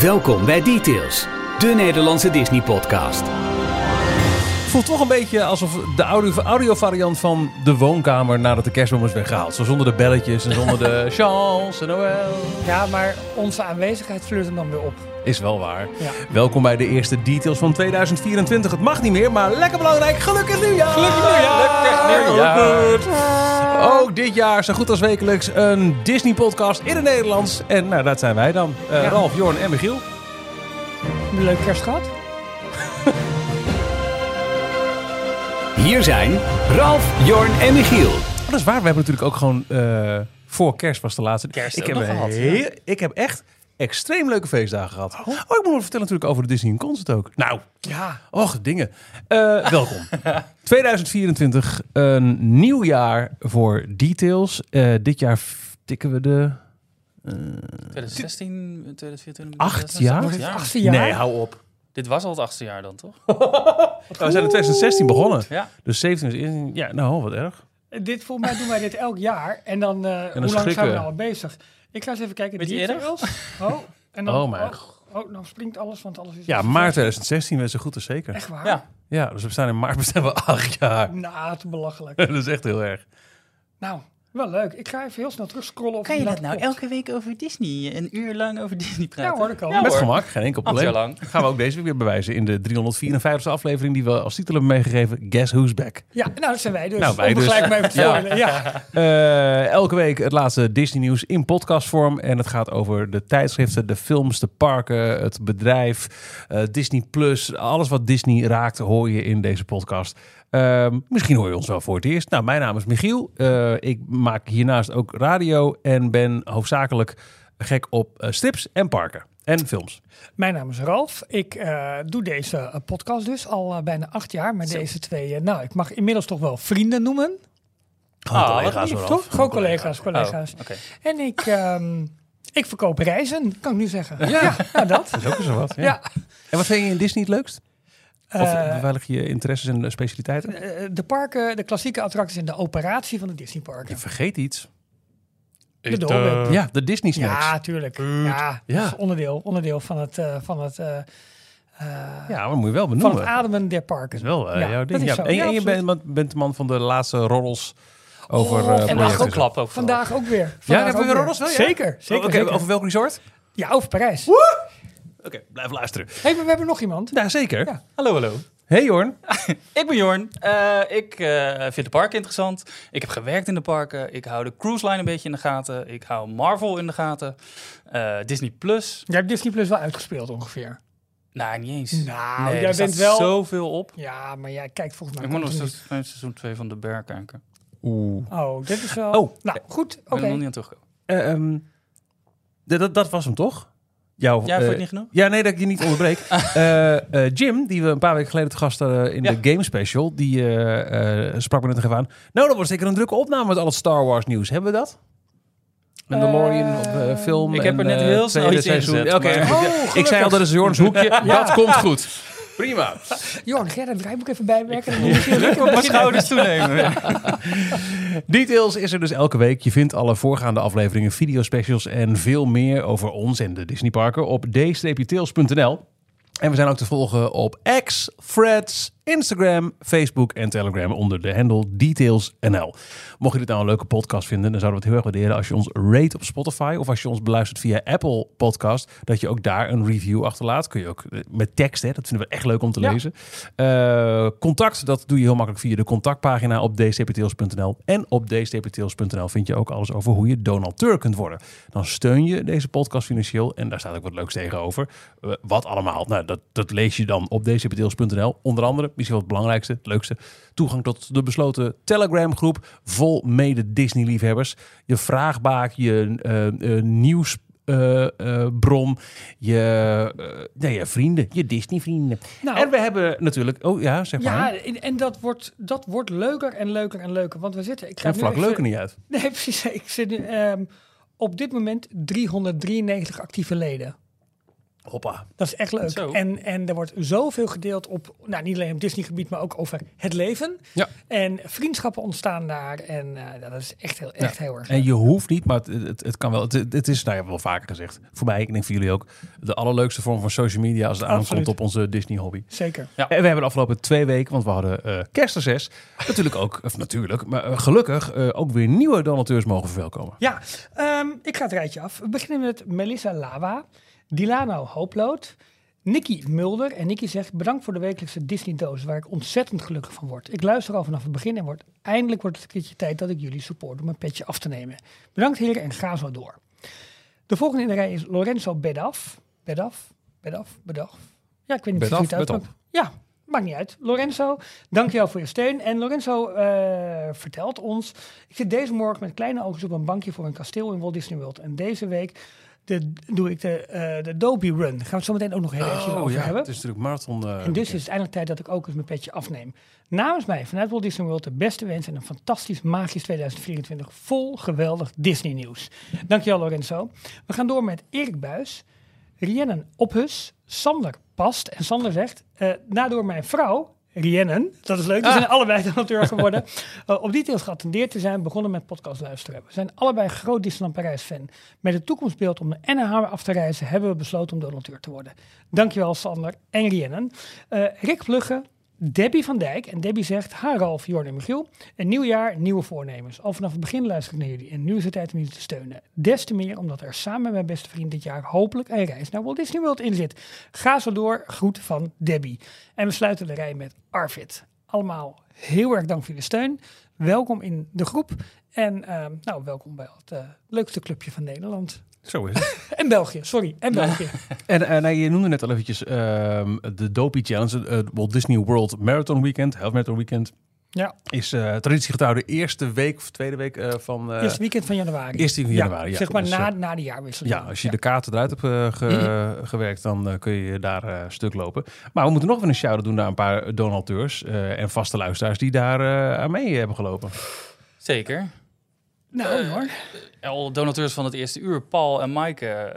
Welkom bij Details, de Nederlandse Disney-podcast. Het voelt toch een beetje alsof de audiovariant van de woonkamer nadat de kerstboom is weggehaald. Zo zonder de belletjes en zonder de chance en Noël. Ja, maar onze aanwezigheid fleurt hem dan weer op. Is wel waar. Ja. Welkom bij de eerste Details van 2024. Het mag niet meer, maar lekker belangrijk. Gelukkig nieuwjaar! Gelukkig nieuwjaar! Ook dit jaar, zo goed als wekelijks, een Disney-podcast in het Nederlands. En nou, dat zijn wij dan. Ralf, Jorn en Michiel. Een leuke kerst gehad? Hier zijn Ralf, Jorn en Michiel. Dat is waar, we hebben natuurlijk ook gewoon voor kerst was de laatste. Ik heb echt extreem leuke feestdagen gehad. Oh, ik moet nog vertellen natuurlijk over de Disney in Concert ook. Nou, ja. Och, dingen. Welkom. 2024, een nieuw jaar voor Details. Dit jaar tikken we de... 2016, 2024... 8 jaar? 8 jaar? Nee, hou op. Dit was al het 8e jaar dan, toch? We zijn in 2016 begonnen. Ja. Dus 17, ja, nou, wat erg. Volgens mij doen wij dit elk jaar. En dan, hoe lang schrikken zijn we we. nou al bezig? Ik ga eens even kijken. Beetje eerder? En dan, Oh mijn nou springt alles, want alles is... Ja, maart 2016 werd zo goed als zeker. Echt waar? Ja. Ja, dus we staan in maart, bestaan we 8 jaar. Nou, te belachelijk. Dat is echt heel erg. Nou, wel leuk. Ik ga even heel snel terug scrollen. Of Kan je het dat nou klopt. elke week over Disney? Een uur lang over Disney praten? Ja hoor, dat kan. Ja, Met hoor. gemak, geen enkel 8 probleem. jaar lang. Gaan we ook deze week weer bewijzen in de 354e aflevering die we als titel hebben meegegeven. Guess Who's Back. Ja, nou, dat zijn wij dus. Nou, wij Om dus. gelijk maar even te Ja. spoilen. Ja. Elke week het laatste Disney nieuws in podcastvorm. En het gaat over de tijdschriften, de films, de parken, het bedrijf, Disney Plus. Alles wat Disney raakt hoor je in deze podcast. Misschien hoor je ons wel voor het eerst. Nou, mijn naam is Michiel. Ik maak hiernaast ook radio en ben hoofdzakelijk gek op strips en parken en films. Mijn naam is Ralf. Ik doe deze podcast dus al bijna 8 jaar. Maar deze twee, ik mag inmiddels toch wel vrienden noemen. Gewoon wat collega's lief, hoor. Toch? Gewoon collega's. Oh, oké. En ik verkoop reizen, kan ik nu zeggen. Ja, nou dat. Dat is ook zo wat. Ja. Ja. En wat vind je in Disney het leukst? Of Eh, waar liggen je interesses en specialiteiten? De parken, de klassieke attracties en de operatie van de Disneyparken. Je vergeet iets. De Dolweb. Ja, de Disney snacks. Ja, tuurlijk. Ja, Ja. dat is onderdeel van het Ja, maar moet je wel van benoemen. het ademen der parken. Dat is wel Ja, jouw dat ding. is Ja. zo. En Ja, je absoluut. bent de man van de laatste roddels over En projecten. afgeklap ook. Vandaag ook weer. Ja, Vandaag hebben we ook weer weer. roddels wel? Ja? Zeker, zeker. Oké, zeker. over welk resort? Ja, over Parijs. Oké, blijf luisteren. Hey, maar we hebben nog iemand. Ja, zeker. Ja. Hallo. Hey Jorn. Ik ben Jorn. Ik vind de parken interessant. Ik heb gewerkt in de parken. Ik hou de cruise line een beetje in de gaten. Ik hou Marvel in de gaten. Disney Plus. Jij hebt Disney Plus wel uitgespeeld ongeveer. Nou, niet eens. Nou, Nee, jij er staat bent wel... zoveel op. Ja, maar jij kijkt volgens mij... Ik moet nog continu. steeds seizoen 2 van de Bear kijken. Oeh. Oh, dit is wel... Oh. Nou, goed. Ik ben Oké. er nog niet aan teruggekomen. Dat was hem toch? Jouw, Ja, vond je het niet genoeg? Ja, nee, dat ik je niet onderbreek. Jim, die we een paar weken geleden te gast hadden in de Game Special, die sprak me net nog even aan. Nou, dat wordt zeker een drukke opname met al het Star Wars nieuws. Hebben we dat? Mandalorian film. Ik heb er net heel snel tweede iets ingezet, Oké, maar- goed. Oh, Ik zei al, dat is Jorns hoekje. Dat komt goed. Prima. Jorn, ga je dat draaiboek even bijwerken? Druk op mijn schouders toenemen. Details is er dus elke week. Je vindt alle voorgaande afleveringen, videospecials en veel meer over ons en de Disneyparken op d-tails.nl. En we zijn ook te volgen op X, Threads, Instagram, Facebook en Telegram onder de handle DetailsNL. Mocht je dit nou een leuke podcast vinden, dan zouden we het heel erg waarderen als je ons rate op Spotify of als je ons beluistert via Apple Podcast, dat je ook daar een review achterlaat. Kun je ook met tekst, hè? Dat vinden we echt leuk om te lezen. Contact, dat doe je heel makkelijk via de contactpagina op dstptails.nl. En op dstptails.nl vind je ook alles over hoe je donateur kunt worden. Dan steun je deze podcast financieel en daar staat ook wat leuks tegenover. Wat allemaal? Nou, dat lees je dan op dstptails.nl. Onder andere, misschien wel het belangrijkste, het leukste, toegang tot de besloten Telegram groep vol mede Disney liefhebbers. Je vraagbaak, je nieuwsbron, je vrienden, je Disney vrienden. Nou, En we hebben natuurlijk, zeg maar. Ja, en dat wordt leuker en leuker en leuker. Want we zitten... Ik ga En nu vlak even- leuker niet uit. Nee, precies. Ik zit nu op dit moment 393 actieve leden. Hoppa. Dat is echt leuk. Zo. En er wordt zoveel gedeeld op, nou, niet alleen op Disney-gebied, maar ook over het leven. Ja. En vriendschappen ontstaan daar. En dat is echt heel erg En leuk. je hoeft niet, maar het kan wel. Het is, nou ja, wel vaker gezegd. Voor mij, ik denk voor jullie ook, de allerleukste vorm van social media als het aankomt Absoluut. op onze Disney-hobby. Zeker. En we hebben de afgelopen 2 weken, want we hadden kerstreces, natuurlijk ook, of natuurlijk, maar gelukkig ook weer nieuwe donateurs mogen verwelkomen. Ja, ik ga het rijtje af. We beginnen met Melissa Lawa, Dilano Hooploot, Nicky Mulder. En Nicky zegt, bedankt voor de wekelijkse Disney-doos, waar ik ontzettend gelukkig van word. Ik luister al vanaf het begin en eindelijk wordt het een keertje tijd dat ik jullie support om mijn petje af te nemen. Bedankt heren en ga zo door. De volgende in de rij is Lorenzo Bedaf. Bedaf. Ja, ik weet niet Bedaf, precies hoe het uitspreekt. Ja, maakt niet uit. Lorenzo, dankjewel voor je steun. En Lorenzo vertelt ons, ik zit deze morgen met kleine oogjes op een bankje voor een kasteel in Walt Disney World. En deze week doe ik de Dobie Run. Daar gaan we het zo meteen ook nog heel even over hebben. Het is natuurlijk marathon. En dus is het eindelijk tijd dat ik ook eens mijn petje afneem. Namens mij vanuit Walt Disney World de beste wens en een fantastisch magisch 2024 vol geweldig Disney nieuws. Dankjewel Lorenzo. We gaan door met Erik Buis, Rhiannon Ophus, Sander Past. En Sander zegt, door mijn vrouw, Rhiannon, dat is leuk, we zijn allebei donateur geworden, op details geattendeerd te zijn, begonnen met podcast luisteren. We zijn allebei groot Disneyland Parijs fan. Met het toekomstbeeld om naar NH af te reizen, hebben we besloten om donateur te worden. Dankjewel Sander en Rhiannon. Rick Plugge, Debbie van Dijk. En Debbie zegt, ha Ralf, Jorn en Michiel. Een nieuw jaar, nieuwe voornemens. Al vanaf het begin luister ik naar jullie. En nu is het tijd om jullie te steunen. Des te meer omdat er samen met mijn beste vriend dit jaar hopelijk een reis naar Walt Disney World in zit. Ga zo door. Groet van Debbie. En we sluiten de rij met Arvid. Allemaal heel erg dank voor jullie steun. Welkom in de groep. En welkom bij het leukste clubje van Nederland. Zo is het. En België, sorry. En België. En je noemde net al eventjes de Dopey Challenge, het Walt Disney World Marathon Weekend, Half Marathon Weekend. Ja. Is traditie getrouwde eerste week of tweede week van... Eerste weekend van januari. Eerste week van januari, ja. Zeg maar Dus, na de jaarwisseling. Ja, als je de kaarten eruit hebt gewerkt, dan kun je daar stuk lopen. Maar we moeten nog wel een shout-out doen naar een paar donateurs en vaste luisteraars die daar aan mee hebben gelopen. Zeker. Nou hoor. Al donateurs van het eerste uur, Paul en Maaike,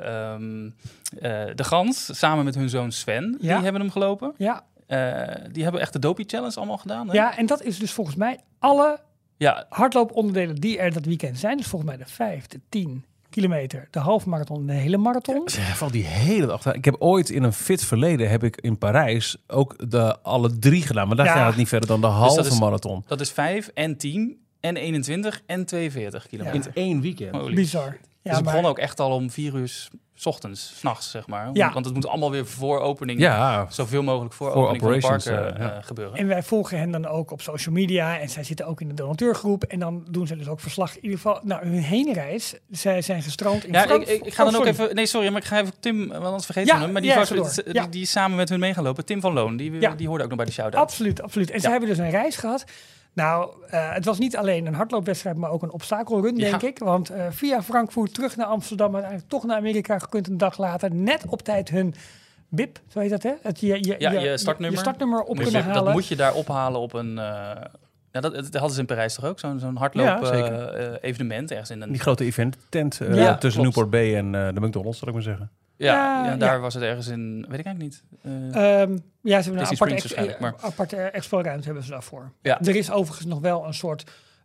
de Gans, samen met hun zoon Sven, die hebben hem gelopen. Ja. Die hebben echt de Dopey Challenge allemaal gedaan. Hè? Ja, en dat is dus volgens mij alle hardlooponderdelen die er dat weekend zijn. Dus volgens mij de 5, de 10 kilometer, de halve marathon, de hele marathon. Van die hele dag. Ik heb ooit in een fit verleden heb ik in Parijs ook alle 3 gedaan. Maar daar gaat het niet verder dan de halve marathon. Dat is 5 en 10 en 21 en 42 kilometer. In 1 weekend. Holy. Bizar. Ja, dus we begonnen ook echt al om 4 uur 's ochtends, 's nachts, zeg maar. Ja. Want het moet allemaal weer voor opening, zoveel mogelijk voor voor opening van de operations, parken gebeuren. En wij volgen hen dan ook op social media. En zij zitten ook in de donateurgroep. En dan doen ze dus ook verslag. In ieder geval, hun heenreis. Zij zijn gestrand in Frankfurt. Ik ga dan ook even... Nee, sorry, maar ik ga even Tim... Want anders vergeet je hem. Maar die is samen met hun meegelopen. Tim van Loon, die hoorde ook nog bij de shout-out. Absoluut, absoluut. En zij hebben dus een reis gehad. Nou, het was niet alleen een hardloopwedstrijd, maar ook een obstakelrun, denk ik. Want via Frankfurt terug naar Amsterdam, uiteindelijk toch naar Amerika gekund een dag later. Net op tijd hun BIP, zo heet dat, hè? Je startnummer. Je startnummer op kunnen halen. Dat moet je daar ophalen op een... dat hadden ze in Parijs toch ook? Zo'n hardloop evenement ergens in een... Die grote event tent tussen Newport Bay en de McDonald's, zal ik maar zeggen. Daar was het ergens in... Weet ik eigenlijk niet. Ze hebben een aparte expo-ruimte hebben ze daarvoor. Ja. Er is overigens nog wel een soort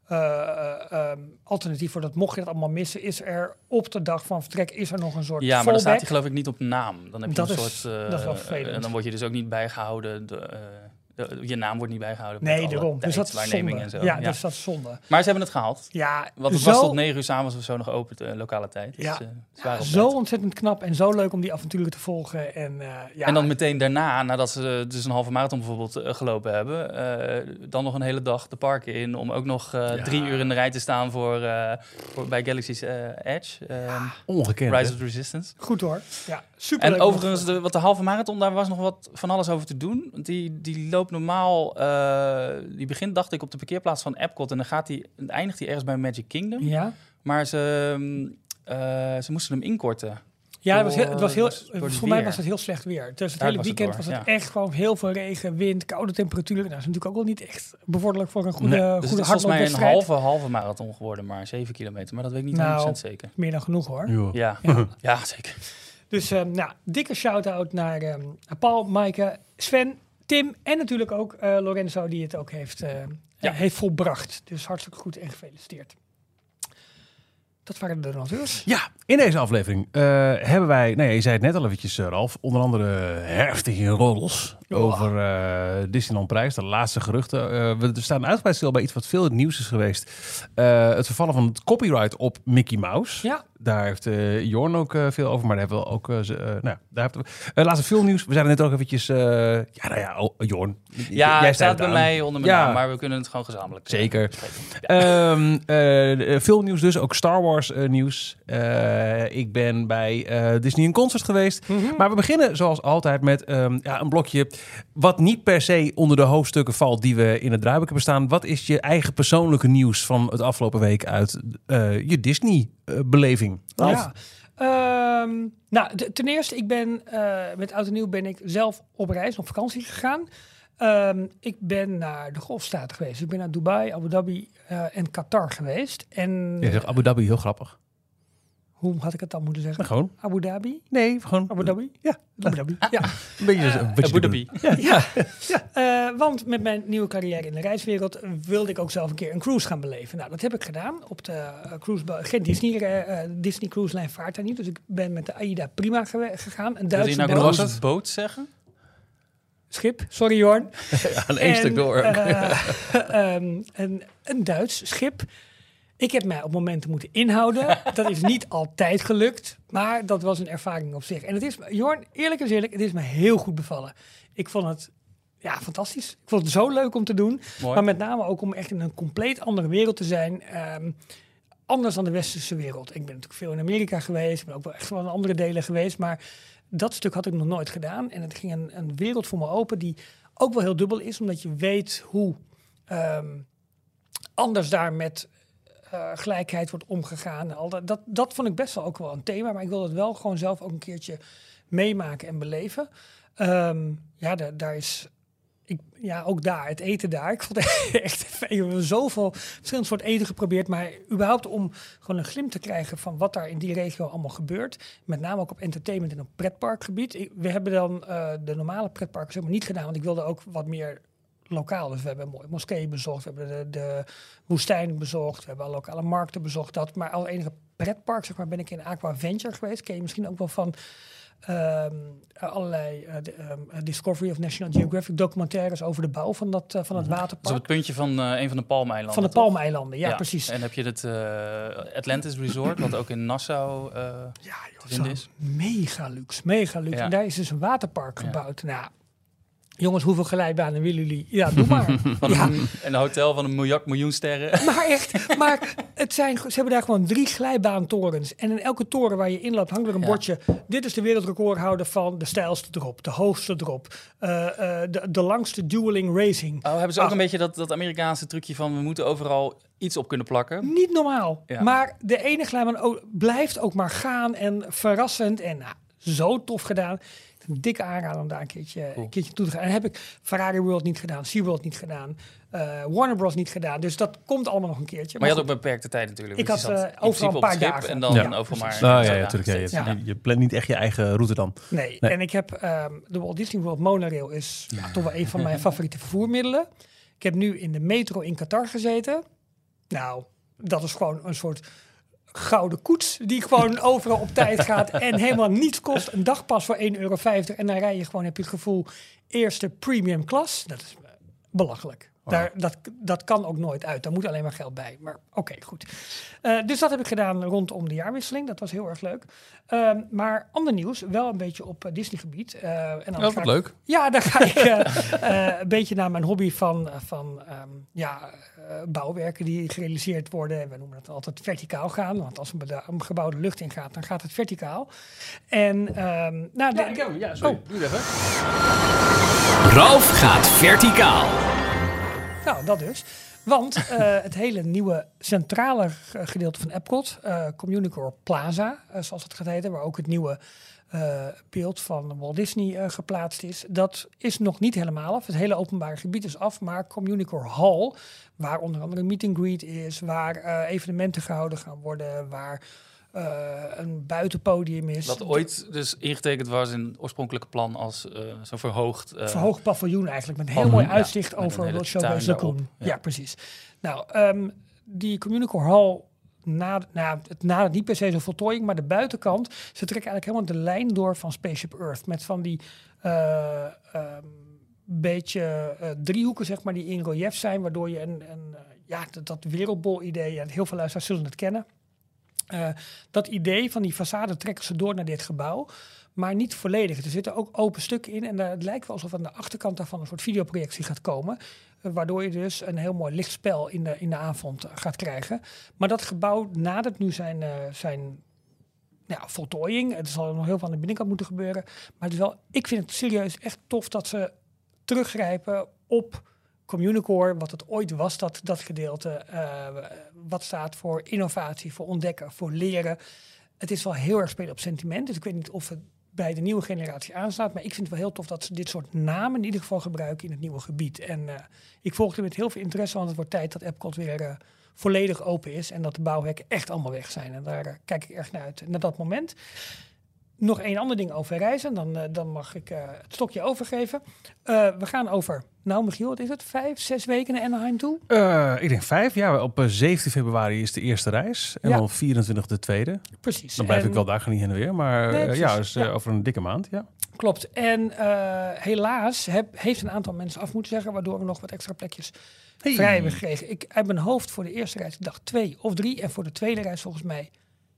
alternatief voor dat. Mocht je het allemaal missen, is er op de dag van vertrek is er nog een soort maar dan staat hij geloof ik niet op naam. Dan heb je dat een is, soort... dat is wel vervelend. En dan word je dus ook niet bijgehouden... je naam wordt niet bijgehouden. Nee, daarom. Dus dat is zonde. En zo. Ja, dus dat is zonde. Maar ze hebben het gehaald. Ja, want het was tot 9 uur 's avonds of zo nog open, de lokale tijd. Ja, dus, zo ontzettend knap en zo leuk om die avonturen te volgen. En dan meteen daarna, nadat ze dus een halve marathon bijvoorbeeld gelopen hebben, dan nog een hele dag de parken in om ook nog 3 uur in de rij te staan voor bij Galaxy's Edge. Ongekend. Rise of the Resistance. Goed hoor. Ja, super. En overigens, de halve marathon, daar was nog wat van alles over te doen. Die loopt normaal, die begint dacht ik op de parkeerplaats van Epcot en dan eindigt hij ergens bij Magic Kingdom. Ja. Maar ze moesten hem inkorten. Ja, voor mij was het heel slecht weer. Dus het hele weekend was het echt gewoon heel veel regen, wind, koude temperaturen. Nou, dat is natuurlijk ook wel niet echt bevorderlijk voor een goede hardloopwedstrijd. Dus het is volgens mij een halve marathon geworden, maar 7 kilometer. Maar dat weet ik niet 100% zeker. Meer dan genoeg hoor. Ja, zeker. Dus dikke shout-out naar Paul, Maaike, Sven, Tim en natuurlijk ook Lorenzo die het ook heeft volbracht. Dus hartstikke goed en gefeliciteerd. Dat waren de donateurs. Ja, in deze aflevering hebben wij, je zei het net al eventjes, Ralf, onder andere heftige roddels over Disneyland Prijs, de laatste geruchten. We staan uitgebreid stil bij iets wat veel in het nieuws is geweest. Het vervallen van het copyright op Mickey Mouse. Ja. Daar heeft Jorn ook veel over, maar daar hebben we ook... daar hebben we laatste veel nieuws. We zijn er net ook eventjes... Jorn. Ja, jij staat bij aan. mij onder mijn naam, maar we kunnen het gewoon gezamenlijk. Zeker. Ja. Filmnieuws dus, ook Star Wars nieuws. Ik ben bij Disney in concert geweest. Mm-hmm. Maar we beginnen zoals altijd met een blokje wat niet per se onder de hoofdstukken valt die we in het draaiboek hebben staan. Wat is je eigen persoonlijke nieuws van het afgelopen week uit je Disney-beleving? Ja. Ten eerste, ik ben met Oud en Nieuw ben ik zelf op reis, op vakantie gegaan. Ik ben naar de Golfstaten geweest. Ik ben naar Dubai, Abu Dhabi en Qatar geweest. En Je zegt Abu Dhabi, heel grappig. hoe had ik het dan moeten zeggen? Maar gewoon. Abu Dhabi? Nee, gewoon. Abu Dhabi? Ja. Abu Dhabi. Ja. Een beetje Abu Dhabi. Want met mijn nieuwe carrière in de reiswereld wilde ik ook zelf een keer een cruise gaan beleven. Nou, dat heb ik gedaan op de cruise. Geen Disney Cruise Line vaart daar niet. Dus ik ben met de AIDA Prima gegaan. Een Wil je Duitse nou boot. boot zeggen? Schip, sorry Jorn. aan één stuk door. Een Duits schip. Ik heb mij op momenten moeten inhouden. Dat is niet altijd gelukt, maar dat was een ervaring op zich. En het is, Jorn, eerlijk is eerlijk, het is me heel goed bevallen. Ik vond het fantastisch. Ik vond het zo leuk om te doen. Mooi. Maar met name ook om echt in een compleet andere wereld te zijn. Anders dan de westerse wereld. Ik ben natuurlijk veel in Amerika geweest. Ik ben ook wel echt wel in andere delen geweest. Maar dat stuk had ik nog nooit gedaan. En het ging een wereld voor me open die ook wel heel dubbel is. Omdat je weet hoe anders daar met gelijkheid wordt omgegaan. Dat vond ik best wel ook wel een thema. Maar ik wil het wel gewoon zelf ook een keertje meemaken en beleven. Daar is... ook daar, het eten daar. Ik vond het echt... Ik heb zoveel verschillende soorten eten geprobeerd. Maar überhaupt om gewoon een glimp te krijgen van wat daar in die regio allemaal gebeurt. Met name ook op entertainment en op pretparkgebied. We hebben dan de normale pretparken zeg maar niet gedaan. Want ik wilde ook wat meer lokaal. Dus we hebben een mooie moskee bezocht. We hebben de woestijn bezocht. We hebben alle lokale markten bezocht. Maar al enige pretpark zeg maar ben ik in Aqua Venture geweest. Ken je misschien ook wel van... allerlei Discovery of National Geographic documentaires over de bouw van het Dat is op waterpark. het puntje van een van de Palmeilanden. Van de toch? Palmeilanden, ja, precies. En heb je het Atlantis Resort, wat ook in Nassau te vinden is. Mega luxe. Ja. En daar is dus een waterpark gebouwd. Nou, jongens, hoeveel glijbanen willen jullie? Ja, doe maar. Een hotel van 1 miljoen sterren. Maar echt, ze hebben daar gewoon 3 glijbaantorens. En in elke toren waar je inloopt hangt er een bordje. Dit is de wereldrecordhouder van de stijlste drop, de hoogste drop, de langste dueling racing. Oh, hebben ze ook een beetje dat Amerikaanse trucje van we moeten overal iets op kunnen plakken? Niet normaal. Ja. Maar de ene glijbaan blijft ook maar gaan en verrassend. En zo tof gedaan. Een dikke aanrader om daar een keertje toe te gaan. En heb ik Ferrari World niet gedaan, SeaWorld niet gedaan, Warner Bros. Niet gedaan. Dus dat komt allemaal nog een keertje. Maar je had ook beperkte tijd natuurlijk. Ik want had je zat in overal principe een paar op het schip dagen. en dan Ja, overal maar... Natuurlijk. Ja. Je plant niet echt je eigen route dan. Nee. En ik heb de Walt Disney World Monorail is toch wel een van mijn favoriete vervoermiddelen. Ik heb nu in de metro in Qatar gezeten. Nou, dat is gewoon een soort gouden koets die gewoon overal op tijd gaat en helemaal niets kost. Een dagpas voor €1,50 en dan rij je gewoon, heb je het gevoel, eerste premium klas. Dat is belachelijk. Dat kan ook nooit uit. Daar moet alleen maar geld bij. Maar oké, goed. Dus dat heb ik gedaan rondom de jaarwisseling. Dat was heel erg leuk. Maar ander nieuws, wel een beetje op Disney-gebied. Dat wordt leuk. Ja, daar ga ik een beetje naar mijn hobby van bouwwerken die gerealiseerd worden. We noemen dat altijd verticaal gaan. Want als een gebouw de lucht in gaat, dan gaat het verticaal. En sorry. Doe even. Ralf gaat verticaal. Nou, dat dus. Want het hele nieuwe centrale gedeelte van Epcot, Communicore Plaza, zoals het gaat heten, waar ook het nieuwe beeld van Walt Disney geplaatst is, dat is nog niet helemaal af. Het hele openbare gebied is af, maar Communicore Hall, waar onder andere meet and greet is, waar evenementen gehouden gaan worden, waar een buitenpodium is. Wat ooit dus ingetekend was in het oorspronkelijke plan als zo'n verhoogd... verhoogd paviljoen eigenlijk, met een heel mooi uitzicht met over een hele World Showcase tuin Lagoon. daarop. Ja, precies. Nou, die Communicore Hall het nadert niet per se zo'n voltooiing, maar de buitenkant, ze trekken eigenlijk helemaal de lijn door van Spaceship Earth. Met van die beetje driehoeken, zeg maar, die in relief zijn, waardoor je dat wereldbol-idee, en heel veel luisteraars zullen het kennen. Dat idee van die façade trekken ze door naar dit gebouw, maar niet volledig. Er zitten ook open stukken in en het lijkt wel alsof aan de achterkant daarvan een soort videoprojectie gaat komen, waardoor je dus een heel mooi lichtspel in de avond gaat krijgen. Maar dat gebouw nadert nu zijn voltooiing. Het zal nog heel veel aan de binnenkant moeten gebeuren. Maar het is wel, ik vind het serieus echt tof dat ze teruggrijpen op Communicore, wat het ooit was, dat gedeelte. Wat staat voor innovatie, voor ontdekken, voor leren. Het is wel heel erg spelen op sentiment. Dus ik weet niet of het bij de nieuwe generatie aanslaat. Maar ik vind het wel heel tof dat ze dit soort namen in ieder geval gebruiken in het nieuwe gebied. En ik volg het met heel veel interesse, want het wordt tijd dat Epcot weer volledig open is. En dat de bouwhekken echt allemaal weg zijn. En daar kijk ik erg naar uit. Naar dat moment. Nog één ander ding over reizen. Dan mag ik het stokje overgeven. We gaan over, Michiel, wat is het? 5-6 weken naar Anaheim toe? Ik denk 5. Ja, op 17 februari is de eerste reis. En dan 24 de tweede. Precies. Dan blijf ik wel daar niet heen en weer. Maar dus over een dikke maand, ja. Klopt. En helaas heeft een aantal mensen af moeten zeggen, waardoor we nog wat extra plekjes vrij hebben gekregen. Ik uit mijn hoofd voor de eerste reis, ik dacht 2 of 3. En voor de tweede reis volgens mij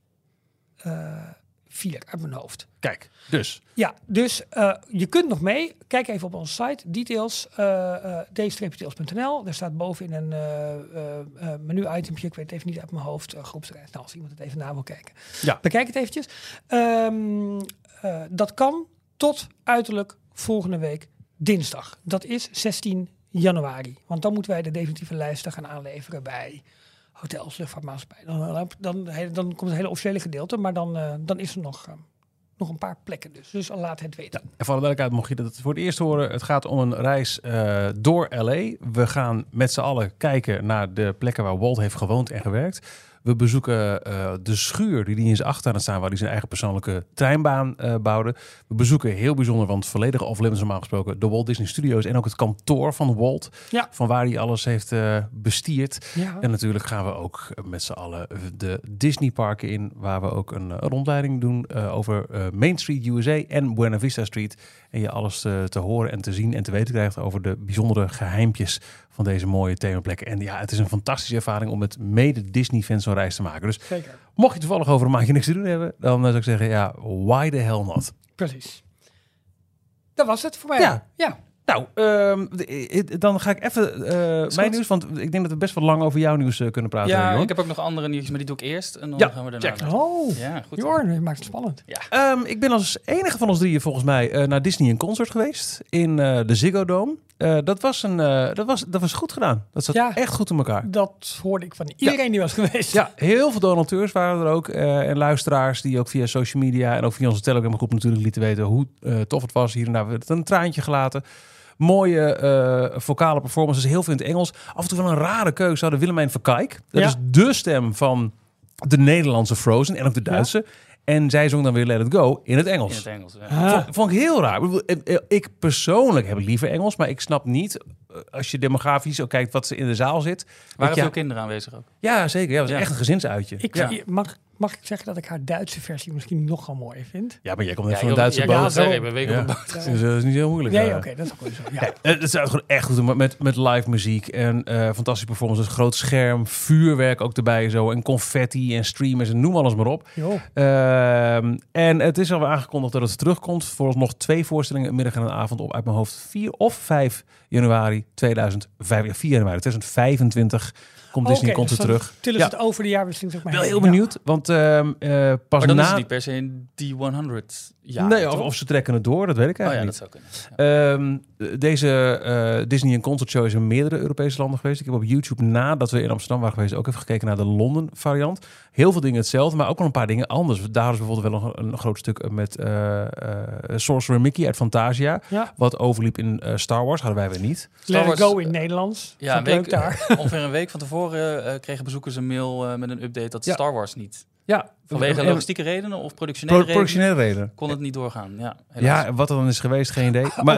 4 uit mijn hoofd. Kijk, dus. Ja, dus je kunt nog mee. Kijk even op onze site, details, d-details.nl. Daar staat bovenin een menu-itempje. Ik weet het even niet uit mijn hoofd. Groepsreis. Nou, als iemand het even na wil kijken. Ja. Bekijk het eventjes. Dat kan tot uiterlijk volgende week dinsdag. Dat is 16 januari. Want dan moeten wij de definitieve lijsten gaan aanleveren bij hotels, luchtvaartmaatschappij. Dan komt het hele officiële gedeelte, maar dan is er nog een paar plekken dus laat het weten. Ja, en voor de duidelijkheid, mocht je dat voor het eerst horen, het gaat om een reis door LA. We gaan met z'n allen kijken naar de plekken waar Walt heeft gewoond en gewerkt. We bezoeken de schuur die in zijn achtertuin staan, waar hij zijn eigen persoonlijke treinbaan bouwde. We bezoeken heel bijzonder, want volledige off-limits normaal gesproken, de Walt Disney Studios en ook het kantoor van Walt. Ja. Van waar hij alles heeft bestierd. Ja. En natuurlijk gaan we ook met z'n allen de Disney parken in, waar we ook een rondleiding doen over Main Street USA en Buena Vista Street. En je alles te horen en te zien en te weten krijgt over de bijzondere geheimpjes van deze mooie themaplekken. En ja, het is een fantastische ervaring om met mede Disney-fans zo'n reis te maken. Dus zeker. Mocht je toevallig over een maandje niks te doen hebben, dan zou ik zeggen, ja, why the hell not? Precies. Dat was het voor mij. Ja. Nou, dan ga ik even mijn nieuws, want ik denk dat we best wel lang over jouw nieuws kunnen praten. Ja, Jorn. ik heb ook nog andere nieuws, maar die doe ik eerst. En dan gaan we daarna. Ja, goed. Jorn, je maakt het spannend. Ja. Ik ben als enige van ons drieën volgens mij naar Disney in concert geweest in de Ziggo Dome. Dat was goed gedaan. Dat zat echt goed in elkaar. Dat hoorde ik van iedereen die was geweest. Ja, heel veel donateurs waren er ook. En luisteraars die ook via social media en ook via onze Telegram groep natuurlijk lieten weten hoe tof het was. Hier en daar werd het een traantje gelaten. Mooie vocale performances, heel veel in het Engels. Af en toe wel een rare keuze hadden Willemijn Verkijk. Dat is de stem van de Nederlandse Frozen en ook de Duitse. Ja. En zij zong dan weer Let It Go in het Engels. In het Engels, ja. Vond ik heel raar. Ik persoonlijk heb liever Engels, maar ik snap niet, als je demografisch ook kijkt wat ze in de zaal zit. Waren veel kinderen aanwezig ook? Ja, zeker. Ja, het was echt een gezinsuitje. Mag ik zeggen dat ik haar Duitse versie misschien nogal mooi vind? Ja, maar jij komt net van een Duitse boot. Ik ben week op een boot. Dus dat is niet heel moeilijk. Nee, oké, dat is ook wel zo. Ja. Het is gewoon echt goed met live muziek en fantastische performances. Groot scherm, vuurwerk ook erbij zo en confetti en streamers en noem alles maar op. En het is al aangekondigd dat het terugkomt. Vooralsnog 2 voorstellingen, een middag en een avond op uit mijn hoofd. 4 of 5 januari 2025 komt Disney komt dus terug. Tillen ze het over de jaarwisseling, zeg maar. Wel heel benieuwd, want pas maar dan na... is het niet per se in die 100 jaar. Nee, of ze trekken het door, dat weet ik eigenlijk niet. Dat zou kunnen. Ja. Deze Disney Concert Show is in meerdere Europese landen geweest. Ik heb op YouTube, nadat we in Amsterdam waren geweest, ook even gekeken naar de Londen variant. Heel veel dingen hetzelfde, maar ook wel een paar dingen anders. Daar is bijvoorbeeld wel nog een groot stuk met Sorcerer Mickey uit Fantasia. Ja. Wat overliep in Star Wars, hadden wij weer niet. Let It Go in Nederlands. Ja, ongeveer een week van tevoren kregen bezoekers een mail met een update dat Star Wars niet Ja. Vanwege logistieke redenen of productionele redenen. Kon het niet doorgaan. Ja, helaas. Ja, wat er dan is geweest, geen idee. Maar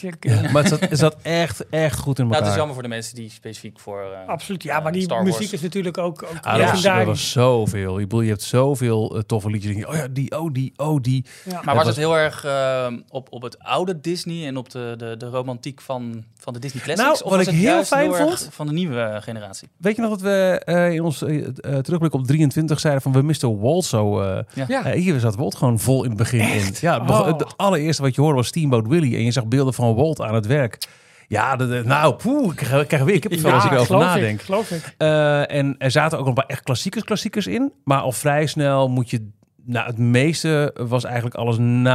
het zat echt goed in elkaar. Het is jammer voor de mensen die specifiek voor absoluut, ja, maar die Star Wars. muziek is natuurlijk ook er was zoveel. Je hebt zoveel toffe liedjes. Die. Ja. Maar was het heel erg op het oude Disney en op de romantiek van de Disney Classics? Nou, wat ik heel fijn vond van de nieuwe generatie? Weet je nog dat we in ons terugblik op 23 zeiden van we misten Walt zo. Hier zat Walt gewoon vol in het begin in. Ja, het allereerste wat je hoorde was Steamboat Willie en je zag beelden van Walt aan het werk. Ja, ik krijg weer kippenvel als ik erover nadenk. Geloof ik. En er zaten ook nog een paar echt klassiekers in, maar al vrij snel moet je. Nou, het meeste was eigenlijk alles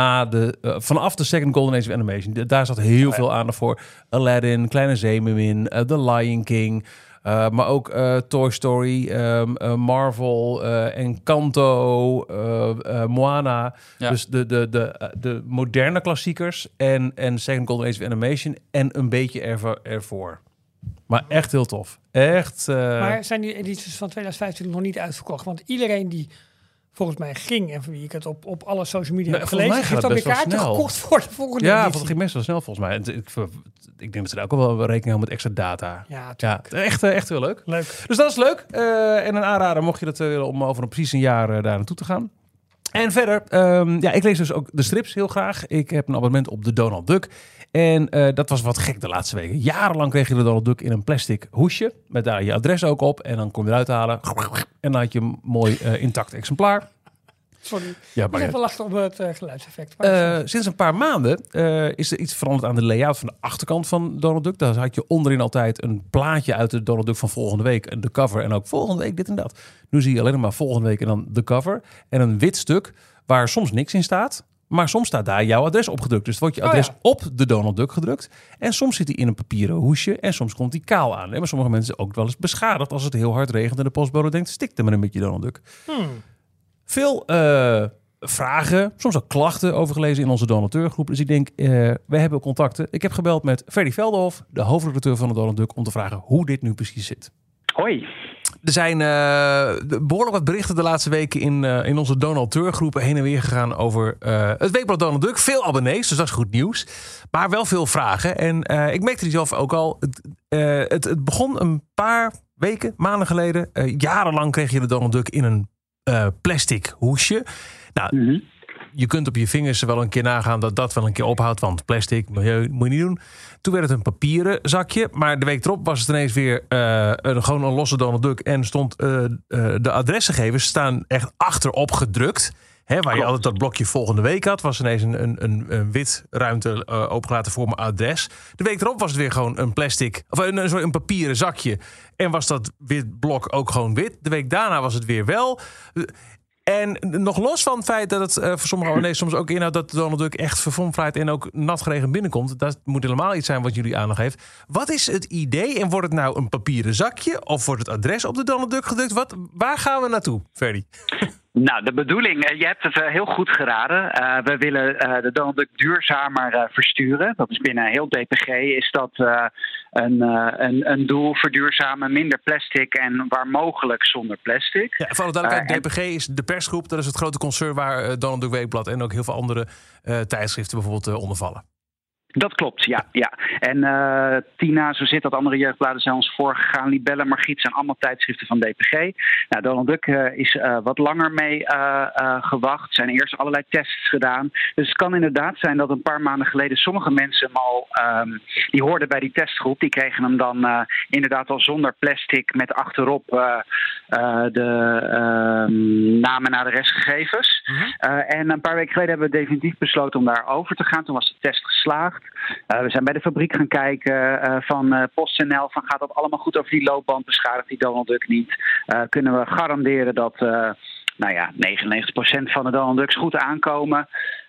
vanaf de Second Golden Age of Animation. Daar zat heel veel aandacht voor. Aladdin, Kleine Zeemermin, The Lion King. Maar ook Toy Story, Marvel, Encanto, Moana. Ja. Dus de moderne klassiekers en Second Golden Age of Animation en een beetje ervoor. Maar echt heel tof. Echt. Maar zijn die edities van 2025 nog niet uitverkocht? Want iedereen die volgens mij ging en van wie ik het op alle social media heb gelezen, heeft dan weer kaarten gekocht voor de volgende editie. Ja, dat ging best wel snel volgens mij. Ik denk dat ze daar ook wel rekening houden met extra data. Ja, echt heel leuk. Dus dat is leuk. En een aanrader mocht je dat willen om over precies een jaar daar naartoe te gaan. En verder, ik lees dus ook de strips heel graag. Ik heb een abonnement op de Donald Duck. En dat was wat gek de laatste weken. Jarenlang kreeg je de Donald Duck in een plastic hoesje. Met daar je adres ook op. En dan kon je eruit halen. En dan had je een mooi intact exemplaar. Sorry, ja, ik heb wel lachen op het geluidseffect. Sinds een paar maanden is er iets veranderd aan de layout van de achterkant van Donald Duck. Daar had je onderin altijd een plaatje uit de Donald Duck van volgende week. De cover en ook volgende week dit en dat. Nu zie je alleen maar volgende week en dan de cover. En een wit stuk waar soms niks in staat. Maar soms staat daar jouw adres op gedrukt. Dus wordt je adres op de Donald Duck gedrukt. En soms zit hij in een papieren hoesje. En soms komt hij kaal aan. En maar sommige mensen ook wel eens beschadigd als het heel hard regent. En de postbode denkt, stik er maar een beetje Donald Duck. Veel vragen, soms ook klachten over gelezen in onze donateurgroep. Dus ik denk, wij hebben contacten. Ik heb gebeld met Ferdy Veldenhof, de hoofdredacteur van de Donald Duck, om te vragen hoe dit nu precies zit. Hoi. Er zijn behoorlijk wat berichten de laatste weken in onze donateurgroepen heen en weer gegaan over het weekblad Donald Duck. Veel abonnees, dus dat is goed nieuws. Maar wel veel vragen. En ik merkte die zelf ook al. Het begon een paar weken, maanden geleden. Jarenlang kreeg je de Donald Duck in een plastic hoesje. Nou, je kunt op je vingers wel een keer nagaan dat wel een keer ophoudt. Want plastic, milieu, moet je niet doen. Toen werd het een papieren zakje. Maar de week erop was het ineens weer gewoon een losse Donald Duck. En stond de adresgegevens staan echt achterop gedrukt. Hè, waar je altijd dat blokje volgende week had. Was ineens een wit ruimte opengelaten voor mijn adres. De week erop was het weer gewoon een plastic. Of een papieren zakje. En was dat wit blok ook gewoon wit. De week daarna was het weer wel. En nog los van het feit dat het voor sommige abonnees soms ook inhoudt dat Donald Duck echt verfomfraait en ook nat geregend binnenkomt. Dat moet helemaal iets zijn wat jullie aandacht heeft. Wat is het idee? En wordt het nou een papieren zakje? Of wordt het adres op de Donald Duck gedrukt? Waar gaan we naartoe, Ferdy? Nou, de bedoeling, je hebt het heel goed geraden. We willen de Donald Duck duurzamer versturen. Dat is binnen heel DPG is dat een doel, verduurzamen, minder plastic en waar mogelijk zonder plastic. Ja, voor de duidelijkheid, DPG is de persgroep. Dat is het grote concern waar Donald Duck Weekblad en ook heel veel andere tijdschriften bijvoorbeeld onder vallen. Dat klopt, ja. En Tina, zo zit dat, andere jeugdbladen zijn ons voorgegaan. Libelle, Margriet zijn allemaal tijdschriften van DPG. Nou, Donald Duck is wat langer mee gewacht. Er zijn eerst allerlei tests gedaan. Dus het kan inderdaad zijn dat een paar maanden geleden sommige mensen hem al, die hoorden bij die testgroep, die kregen hem dan inderdaad al zonder plastic met achterop de namen en adresgegevens. En een paar weken geleden hebben we definitief besloten om daar over te gaan. Toen was de test geslaagd. We zijn bij de fabriek gaan kijken van PostNL. Van gaat dat allemaal goed over die loopband? Beschadigt die Donald Duck niet? Kunnen we garanderen dat 99% van de Donald Ducks goed aankomen?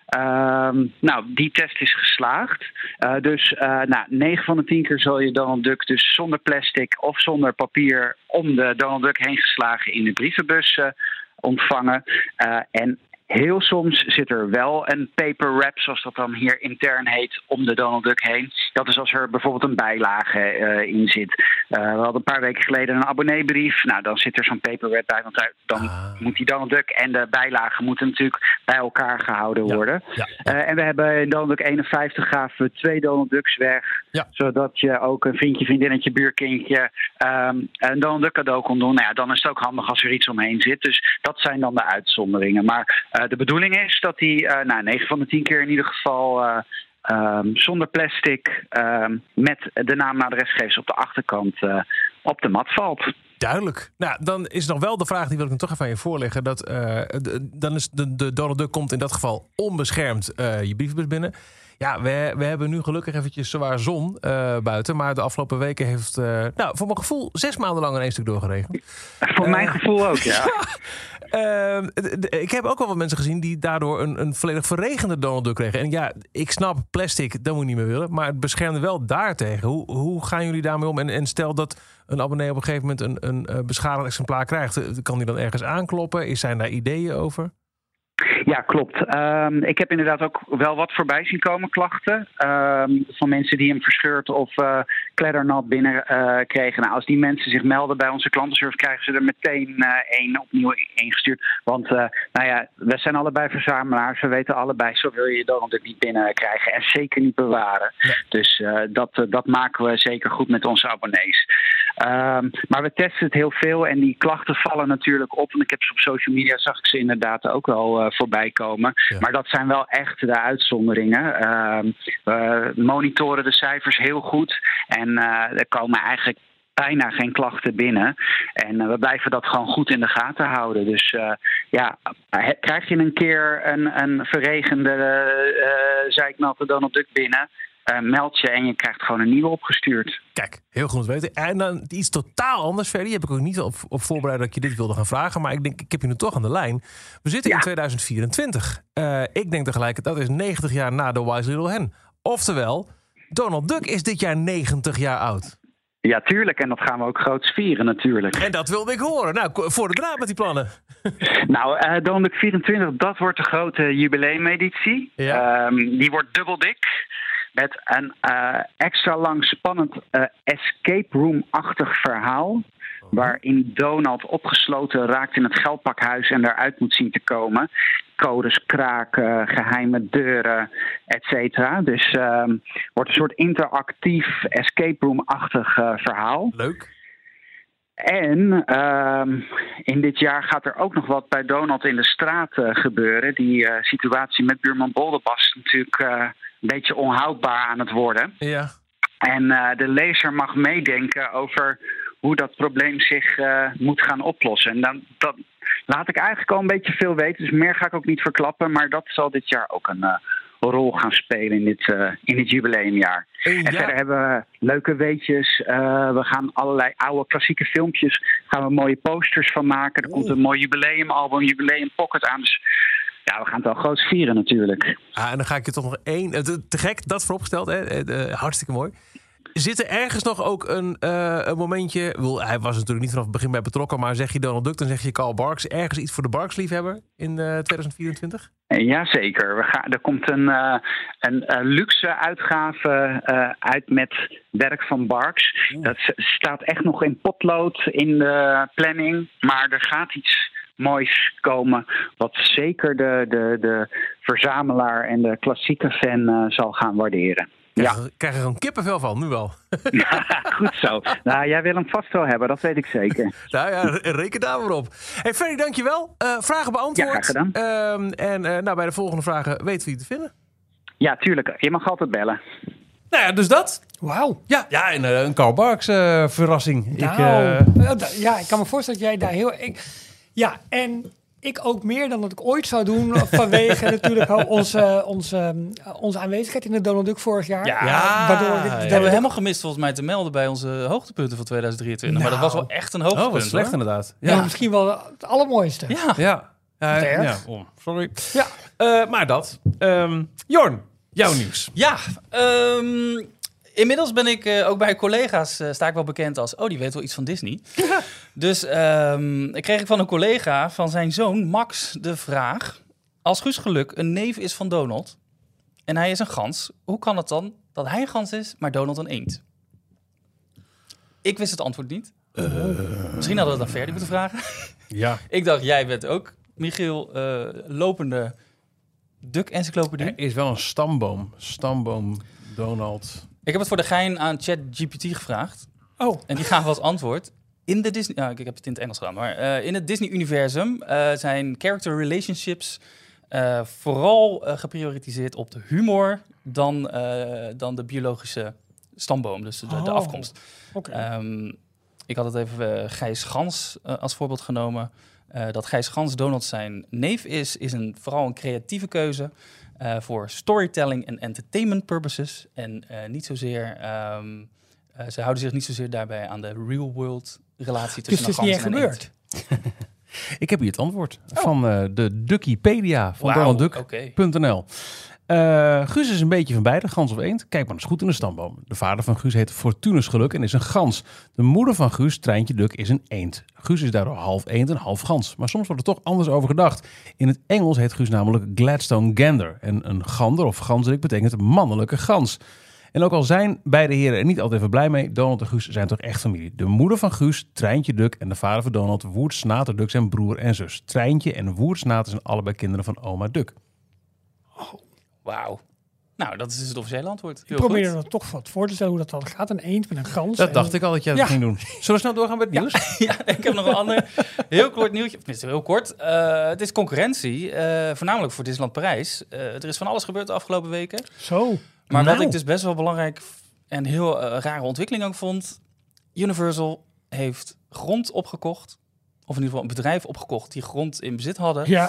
Die test is geslaagd. Dus 9 van de 10 keer zal je Donald Duck dus zonder plastic of zonder papier om de Donald Duck heen geslagen in de brievenbus ontvangen. En heel soms zit er wel een paper wrap, zoals dat dan hier intern heet, om de Donald Duck heen. Dat is als er bijvoorbeeld een bijlage in zit. we hadden een paar weken geleden een abonneebrief. Nou, dan zit er zo'n paperweight bij, want dan moet die Donald Duck en de bijlagen moeten natuurlijk bij elkaar gehouden worden. En we hebben in Donald Duck 51 gaven we 2 Donald Ducks weg, zodat je ook een vriendje, vriendinnetje, buurkindje een Donald Duck cadeau kon doen. Nou ja, dan is het ook handig als er iets omheen zit. Dus dat zijn dan de uitzonderingen. Maar de bedoeling is dat die 9 van de 10 keer in ieder geval zonder plastic met de naam en adresgegevens op de achterkant op de mat valt. Duidelijk. Nou, dan is nog wel de vraag, die wil ik hem toch even aan je voorleggen. Dan is de Donald Duck komt in dat geval onbeschermd je brievenbus binnen. Ja, we hebben nu gelukkig eventjes zwaar zon buiten. Maar de afgelopen weken heeft voor mijn gevoel 6 maanden lang in 1 stuk doorgeregend. Voor mijn gevoel ook, ja. Ik heb ook wel wat mensen gezien die daardoor een volledig verregende Donald Duck kregen. En ja, ik snap plastic, dat moet je niet meer willen. Maar het beschermde wel daartegen. Hoe gaan jullie daarmee om? En stel dat een abonnee op een gegeven moment een beschadigd exemplaar krijgt. Kan die dan ergens aankloppen? Zijn daar ideeën over? Ja, klopt. Ik heb inderdaad ook wel wat voorbij zien komen, klachten. Van mensen die hem verscheurd of kleddernat binnen kregen. Nou, als die mensen zich melden bij onze klantenservice, krijgen ze er meteen één opnieuw ingestuurd. Want we zijn allebei verzamelaars. We weten allebei, zo wil je Donald Duck niet binnenkrijgen. En zeker niet bewaren. Ja. Dus dat maken we zeker goed met onze abonnees. Maar we testen het heel veel en die klachten vallen natuurlijk op. En ik heb ze op social media, zag ik ze inderdaad ook wel voorbij komen. Ja. Maar dat zijn wel echt de uitzonderingen. We monitoren de cijfers heel goed. En er komen eigenlijk bijna geen klachten binnen. En we blijven dat gewoon goed in de gaten houden. Dus krijg je een keer een verregende zeiknatte Donald Duck binnen, meld je en je krijgt gewoon een nieuwe opgestuurd. Kijk, heel goed weten. En dan iets totaal anders, Ferdy. Heb ik ook niet op voorbereid dat ik je dit wilde gaan vragen. Maar ik denk, ik heb je nu toch aan de lijn. We zitten in 2024. Ik denk tegelijk, dat is 90 jaar na The Wise Little Hen. Oftewel, Donald Duck is dit jaar 90 jaar oud. Ja, tuurlijk. En dat gaan we ook groots vieren natuurlijk. En dat wilde ik horen. Nou, voor de draad met die plannen. Nou, Donald Duck 24, dat wordt de grote jubileumeditie. Ja. Die wordt dubbel dik. Met een extra lang spannend escape room-achtig verhaal. Waarin Donald opgesloten raakt in het geldpakhuis en eruit moet zien te komen. Codes kraken, geheime deuren, et cetera. Dus wordt een soort interactief escape room-achtig verhaal. Leuk. En in dit jaar gaat er ook nog wat bij Donald in de straat gebeuren. Die situatie met buurman Bolderbast is natuurlijk een beetje onhoudbaar aan het worden. Ja. En de lezer mag meedenken over hoe dat probleem zich moet gaan oplossen. En dat laat ik eigenlijk al een beetje veel weten. Dus meer ga ik ook niet verklappen. Maar dat zal dit jaar ook een rol gaan spelen in dit jubileumjaar. En verder hebben we leuke weetjes. We gaan allerlei oude klassieke filmpjes. Gaan we mooie posters van maken. Er komt een mooi jubileumalbum, jubileum pocket aan. Dus ja, we gaan het wel groot vieren natuurlijk. En dan ga ik je toch nog te gek, dat vooropgesteld. Hartstikke mooi. Zit er ergens nog ook een momentje... Hij was natuurlijk niet vanaf het begin bij betrokken... maar zeg je Donald Duck, dan zeg je Carl Barks. Ergens iets voor de Barks-liefhebber in 2024? Jazeker. Er komt een luxe uitgave uit met werk van Barks. Dat staat echt nog in potlood in de planning. Maar er gaat iets moois komen... wat zeker de verzamelaar en de klassieke fan zal gaan waarderen. Ik krijg er een kippenvel van, nu wel. Ja, goed zo. Nou, jij wil hem vast wel hebben, dat weet ik zeker. Nou ja, reken daar maar op. Hey Ferdy, dankjewel. Vragen beantwoord. Ja, graag gedaan. Bij de volgende vragen weten we je te vinden. Ja, tuurlijk. Je mag altijd bellen. Nou ja, dus dat. Wauw. Ja, en een Carl Barks verrassing. Ik kan me voorstellen dat jij daar heel... en ik ook meer dan dat ik ooit zou doen. Vanwege natuurlijk onze aanwezigheid in de Donald Duck vorig jaar. Dat hebben we helemaal gemist volgens mij te melden bij onze hoogtepunten van 2023. Maar dat was wel echt een hoogtepunt. Wat slecht inderdaad. Ja, misschien wel het allermooiste. Sorry. Ja. Maar dat. Jorn, jouw nieuws. Ja, inmiddels ben ik ook bij collega's sta ik wel bekend als... die weet wel iets van Disney. Ja. Dus kreeg ik van een collega van zijn zoon Max de vraag... Als Guus Geluk een neef is van Donald en hij is een gans... hoe kan het dan dat hij een gans is, maar Donald een eend? Ik wist het antwoord niet. Misschien hadden we het aan Ferdy moeten vragen. Ja. Ik dacht, jij bent ook, Michiel, lopende Duck-encyclopedie. Er is wel een stamboom. Stamboom Donald. Ik heb het voor de gein aan ChatGPT gevraagd. Oh, En die gaven als antwoord. In de Disney... Ja, ik heb het in het Engels gedaan. Maar in het Disney-universum zijn character relationships vooral geprioritiseerd op de humor dan de biologische stamboom. Dus de Oh. afkomst. oké. Ik had het even Gijs Gans als voorbeeld genomen. Dat Gijs Gans Donald zijn neef is vooral een creatieve keuze voor storytelling en entertainment purposes. En niet zozeer, ze houden zich niet zozeer daarbij aan de real world relatie Dus tussen het is een niet echt gans en een eend. gebeurd. Ik heb hier het antwoord van de Duckipedia van Wauw, DonaldDuck.nl. oké. Guus is een beetje van beide, gans of eend. Kijk maar eens goed in de stamboom. De vader van Guus heet Fortunus Geluk en is een gans. De moeder van Guus, Treintje Duck, is een eend. Guus is daardoor half eend en half gans. Maar soms wordt er toch anders over gedacht. In het Engels heet Guus namelijk Gladstone Gander. En een gander of ganzerik betekent mannelijke gans. En ook al zijn beide heren er niet altijd even blij mee, Donald en Guus zijn toch echt familie. De moeder van Guus, Treintje Duck, en de vader van Donald, Woerd Snater Duck, zijn broer en zus. Treintje en Woerd Snater zijn allebei kinderen van oma Duck. Wauw. Nou, dat is dus het officiële antwoord. Ik Heel probeer goed. er toch wat voor te stellen hoe dat dan gaat. Een eend met een gans. Dat en- dacht ik al dat jij dat Ja. ging doen. Zullen we snel doorgaan met het nieuws? Ja, ik heb nog een ander heel kort nieuwtje. Tenminste, heel kort. Het is concurrentie, voornamelijk voor Disneyland Parijs. Er is van alles gebeurd de afgelopen weken. Zo. Maar Nou. wat ik dus best wel belangrijk en heel rare ontwikkeling ook vond. Universal heeft grond opgekocht. Of in ieder geval een bedrijf opgekocht die grond in bezit hadden. Ja.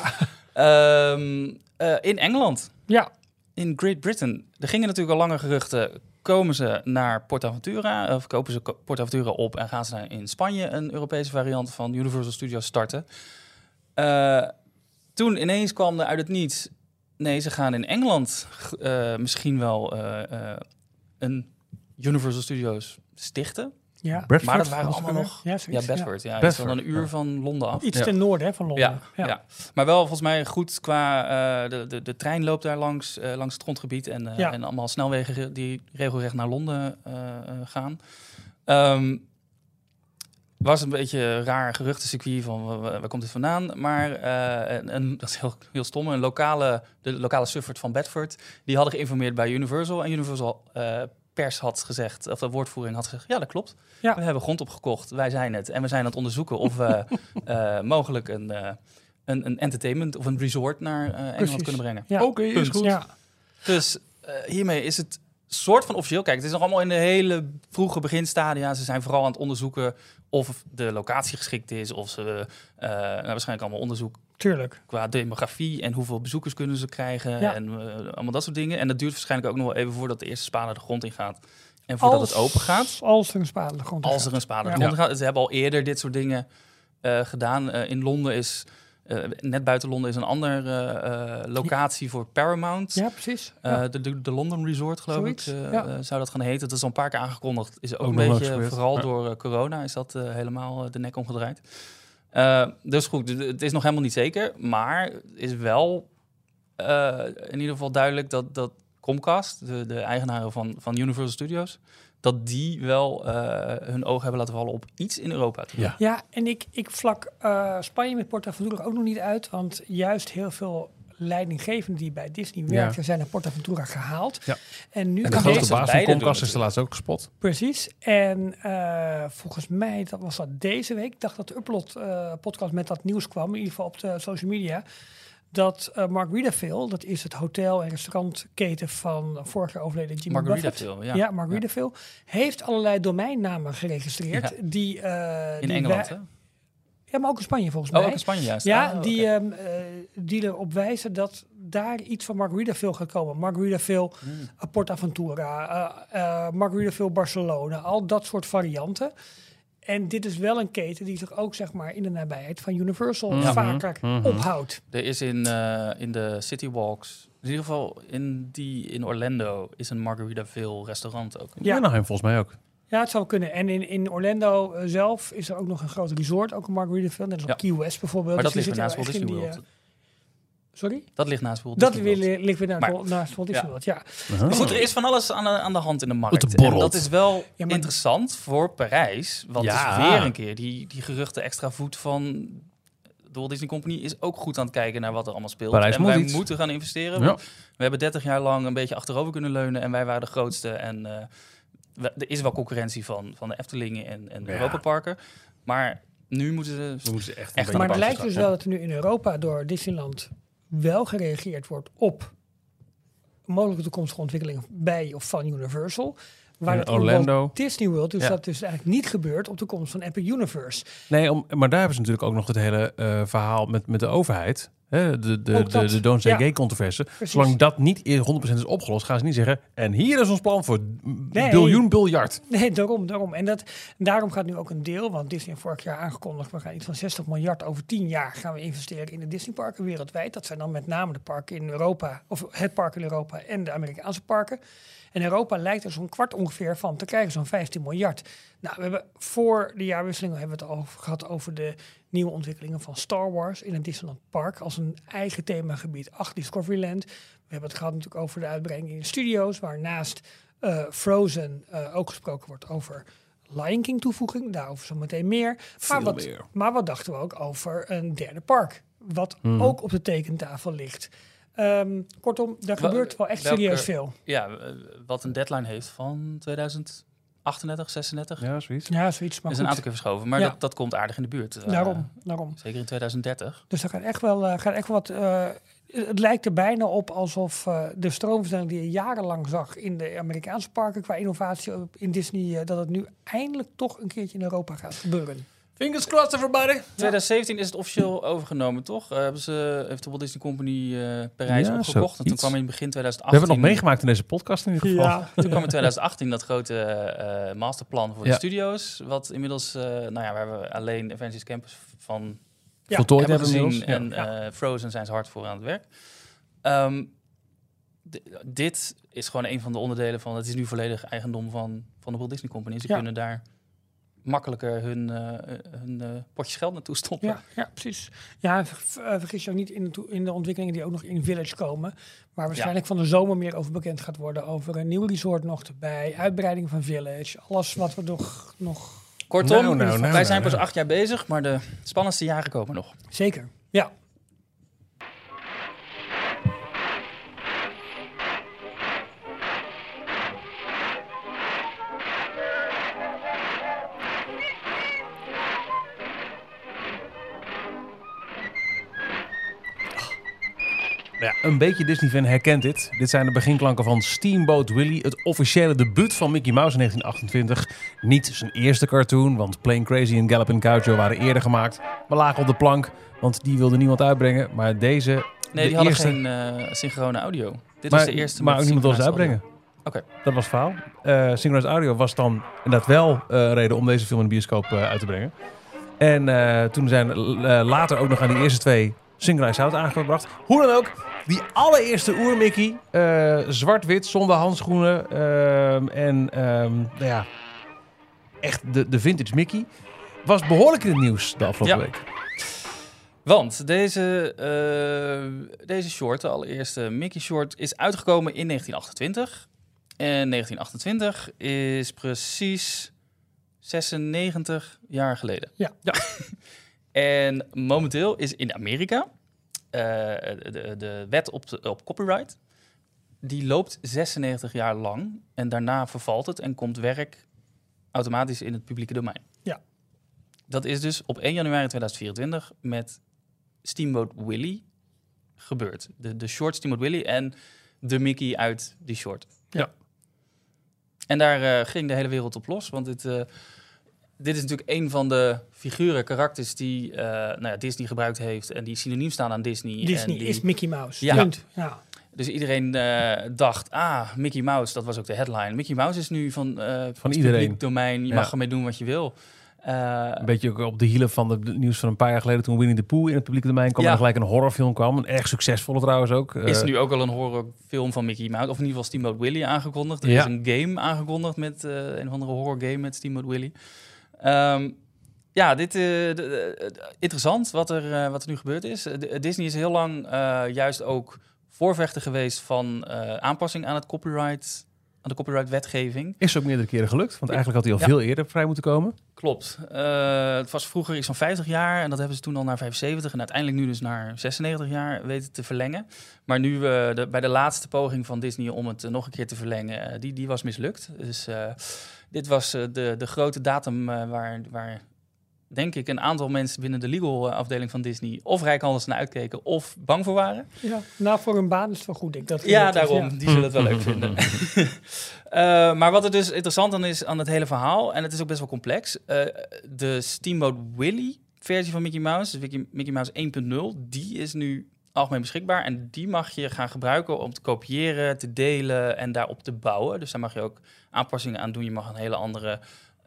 In Engeland. Ja. In Great Britain. Er gingen natuurlijk al lange geruchten. Komen ze naar PortAventura? Of kopen ze PortAventura op en gaan ze daar in Spanje een Europese variant van Universal Studios starten? Toen ineens kwam er uit het niets. Nee, ze gaan in Engeland misschien wel een Universal Studios stichten. Ja. Maar dat waren was allemaal het nog... Ja, Ja, zoiets, Bedford. Ja, Bedford, is wel een uur ja. van Londen af. Iets Ja. ten noorden hè, van Londen. Ja. Maar wel volgens mij goed qua... de trein loopt daar langs het grondgebied. En, Ja. en allemaal snelwegen die regelrecht naar Londen gaan. Was een beetje een raar geruchtencircuit van waar komt dit vandaan. Maar dat is heel stom. De lokale suffert van Bedford... die hadden geïnformeerd bij Universal. En Universal pers had gezegd... of de woordvoering had gezegd... ja, dat klopt. Ja. We hebben grond opgekocht. Wij zijn het. En we zijn aan het onderzoeken of we mogelijk een entertainment... of een resort naar Engeland Precies. kunnen brengen. Ja. Oké, is Punt. goed. Ja. Dus hiermee is het soort van officieel. Kijk, het is nog allemaal in de hele vroege beginstadia. Ze zijn vooral aan het onderzoeken of de locatie geschikt is. Of ze waarschijnlijk allemaal onderzoek Tuurlijk. qua demografie en hoeveel bezoekers kunnen ze krijgen. Ja. En allemaal dat soort dingen. En dat duurt waarschijnlijk ook nog wel even voordat de eerste spade de grond in gaat. En voordat het open gaat. Als er een spade de grond in Als gaat. er een spade de Ja. grond in gaat. Ze hebben al eerder dit soort dingen gedaan. In Londen is... net buiten Londen is een andere locatie voor Paramount. Ja, precies. Ja. De London Resort, geloof Zoiets, ik, ja. zou dat gaan heten. Dat is al een paar keer aangekondigd. Is ook Ook een nog nooit beetje, gebeurd. vooral Ja. door corona, is dat helemaal de nek omgedraaid. Dus goed, het is nog helemaal niet zeker. Maar is wel in ieder geval duidelijk dat Comcast, de eigenaren van Universal Studios... dat die wel hun ogen hebben laten vallen op iets in Europa. Ja. Ja, en ik vlak Spanje met PortAventura ook nog niet uit. Want juist heel veel leidinggevenden die bij Disney werkten... zijn naar PortAventura gehaald. Ja. En nu En de kan grote deze- baas van beide doen Comcast is de laatste ook gespot. Precies. En volgens mij was dat deze week. Ik dacht dat de Upload-podcast met dat nieuws kwam. In ieder geval op de social media. Dat Margaritaville, dat is het hotel- en restaurantketen van vorig jaar overleden Jimmy Buffett. Margaritaville, ja. Ja, Margaritaville. Heeft allerlei domeinnamen geregistreerd. Ja. Die, In die Engeland, wij- hè? Ja, maar ook in Spanje volgens Oh, mij. ook in Spanje juist. Ja, Ah, die, oké. die erop wijzen dat daar iets van Margaritaville gaat komen. Margaritaville, PortAventura, Margaritaville Barcelona, al dat soort varianten. En dit is wel een keten die zich ook zeg maar in de nabijheid van Universal Mhm, vaker mhm. ophoudt. Er is in de City Walks, in ieder geval in Orlando, is een Margaritaville restaurant ook. Ja. Ja, nog een volgens mij ook. Ja, het zou kunnen. En in Orlando zelf is er ook nog een groot resort, ook een Margaritaville, net als op Ja. Key West bijvoorbeeld. Maar dat Dus ligt die naast Walt zitten Disney wel echt World. Sorry? Dat ligt naast Walt Dat Disney World. ligt weer Maar- naast Walt Disney World, ja. Maar goed, er is van alles aan de hand in de markt. Wat borrelt. En dat is wel Ja, maar- interessant voor Parijs. Want Ja. het is weer een keer die geruchte extra voet van de Walt Disney Company is ook goed aan het kijken naar wat er allemaal speelt. Parijs en moet wij iets. moeten gaan investeren. Ja. Want we hebben 30 jaar lang een beetje achterover kunnen leunen en wij waren de grootste. En er is wel concurrentie van de Eftelingen en de Ja. Europaparken. Maar nu moeten ze... We moeten echt Echt een Maar beetje het lijkt passen dus wel dat er nu in Europa door Disneyland wel gereageerd wordt op mogelijke toekomstige ontwikkelingen bij of van Universal. Waar In het in Orlando. Walt Disney World dus Ja. dat dus eigenlijk niet gebeurt op de komst van Epic Universe. Nee, maar daar hebben ze natuurlijk ook nog het hele verhaal met de overheid. Hè, Ook de dat. Don't Say Ja. Gay controverse. Precies. Zolang dat niet 100% is opgelost, gaan ze niet zeggen... en hier is ons plan voor Nee. biljard. Nee, daarom. En daarom gaat nu ook een deel, want Disney heeft vorig jaar aangekondigd, we gaan iets van 60 miljard over 10 jaar gaan we investeren in de Disneyparken wereldwijd. Dat zijn dan met name de parken in Europa, of het park in Europa en de Amerikaanse parken. En Europa lijkt er zo'n kwart ongeveer van te krijgen, zo'n 15 miljard. Nou, we hebben voor de jaarwisseling hebben we het gehad over de nieuwe ontwikkelingen van Star Wars in het Disneyland Park als een eigen themagebied achter Discoveryland. We hebben het gehad natuurlijk over de uitbreiding in de studio's, waar naast Frozen ook gesproken wordt over Lion King toevoeging. Daarover zo meteen meer. Maar wat dachten we ook over een derde park? Wat ook op de tekentafel ligt. Kortom, daar gebeurt wel echt welke- serieus veel. Ja, wat een deadline heeft van 2038, 36. Ja, zoiets. Ja, zoiets. Maar is een goed, aantal keer verschoven, maar Ja. dat komt aardig in de buurt. daarom. Zeker in 2030. Dus er gaat echt wel wat... het lijkt er bijna op alsof de stroomversnelling die je jarenlang zag in de Amerikaanse parken qua innovatie in Disney, dat het nu eindelijk toch een keertje in Europa gaat gebeuren. Fingers crossed, everybody. 2017 is het officieel overgenomen, toch? Heeft de Walt Disney Company Parijs Ja, opgekocht. En toen zoiets. kwam in begin We 2018... hebben het nog meegemaakt in deze podcast in ieder geval. Toen kwam in 2018 dat grote masterplan voor de studio's. Wat inmiddels, waar we alleen Avengers Campus van Voltooid hebben hebben gezien. inmiddels. En Frozen zijn ze hard voor aan het werk. Dit is gewoon een van de onderdelen van... Het is nu volledig eigendom van de Walt Disney Company. Ze kunnen daar makkelijker hun potjes geld naartoe stoppen. Ja, precies. Ja, vergis je ook niet in de ontwikkelingen die ook nog in Village komen. Waar waarschijnlijk van de zomer meer over bekend gaat worden. Over een nieuw resort nog erbij. Uitbreiding van Village. Alles wat we nog Kortom, Nou, wij zijn pas 8 jaar bezig, maar de spannendste jaren komen nog. zeker. Ja. Ja, een beetje Disney-fan herkent dit. Dit zijn de beginklanken van Steamboat Willie, het officiële debuut van Mickey Mouse in 1928. Niet zijn eerste cartoon, want Plain Crazy en Gallopin' Gaucho waren eerder gemaakt. We lagen op de plank, want die wilde niemand uitbrengen. Maar deze, Nee, de die hadden eerste, geen synchrone audio. Dit maar, was de eerste. maar met ook niemand wilde ze synchronized uitbrengen. audio. Oké. Dat was het verhaal. Synchronized audio was dan inderdaad wel reden om deze film in de bioscoop uit te brengen. En toen zijn later ook nog aan die eerste 2 synchronized sound aangebracht. Hoe dan ook, die allereerste oer-Mickey, zwart-wit, zonder handschoenen echt de vintage Mickey, was behoorlijk in het nieuws de afgelopen week. Want deze short, de allereerste Mickey short, is uitgekomen in 1928. En 1928 is precies 96 jaar geleden. Ja. En momenteel is in Amerika de wet op copyright, die loopt 96 jaar lang. En daarna vervalt het en komt werk automatisch in het publieke domein. Ja. Dat is dus op 1 januari 2024 met Steamboat Willie gebeurd. De short Steamboat Willie en de Mickey uit die short. Ja. En daar ging de hele wereld op los, want dit is natuurlijk een van de figuren, karakters die Disney gebruikt heeft en die synoniem staan aan Disney. Disney en die, is Mickey Mouse. Ja. Punt. Ja. Dus iedereen dacht, Mickey Mouse, dat was ook de headline. Mickey Mouse is nu van het iedereen. publiek domein, je mag ermee doen wat je wil. Een beetje ook op de hielen van het nieuws van een paar jaar geleden toen Winnie the Pooh in het publieke domein kwam en er gelijk een horrorfilm kwam. Een erg succesvolle trouwens ook. Is nu ook al een horrorfilm van Mickey Mouse, of in ieder geval Steamboat Willie aangekondigd. Er is een game aangekondigd met een of andere horror game met Steamboat Willie. Ja, dit interessant wat er nu gebeurd is. Disney is heel lang juist ook voorvechter geweest van aanpassing aan de copyright-wetgeving. Is ook meerdere keren gelukt, want eigenlijk had hij al veel eerder vrij moeten komen. Klopt. Het was vroeger iets van 50 jaar en dat hebben ze toen al naar 75 en uiteindelijk nu dus naar 96 jaar weten te verlengen. Maar nu bij de laatste poging van Disney om het nog een keer te verlengen, die was mislukt. Dus dit was de grote datum waar denk ik een aantal mensen binnen de legal afdeling van Disney of rijkhandels naar uitkeken of bang voor waren. Ja, nou voor een baan is het wel goed. Ik dat daarom. Ja. Die zullen het wel leuk vinden. Maar wat er dus interessant aan is aan het hele verhaal, en het is ook best wel complex, de Steamboat Willie versie van Mickey Mouse, dus Mickey Mouse 1.0, die is nu algemeen beschikbaar en die mag je gaan gebruiken om te kopiëren, te delen en daarop te bouwen. Dus daar mag je ook aanpassingen aan doen. Je mag een hele andere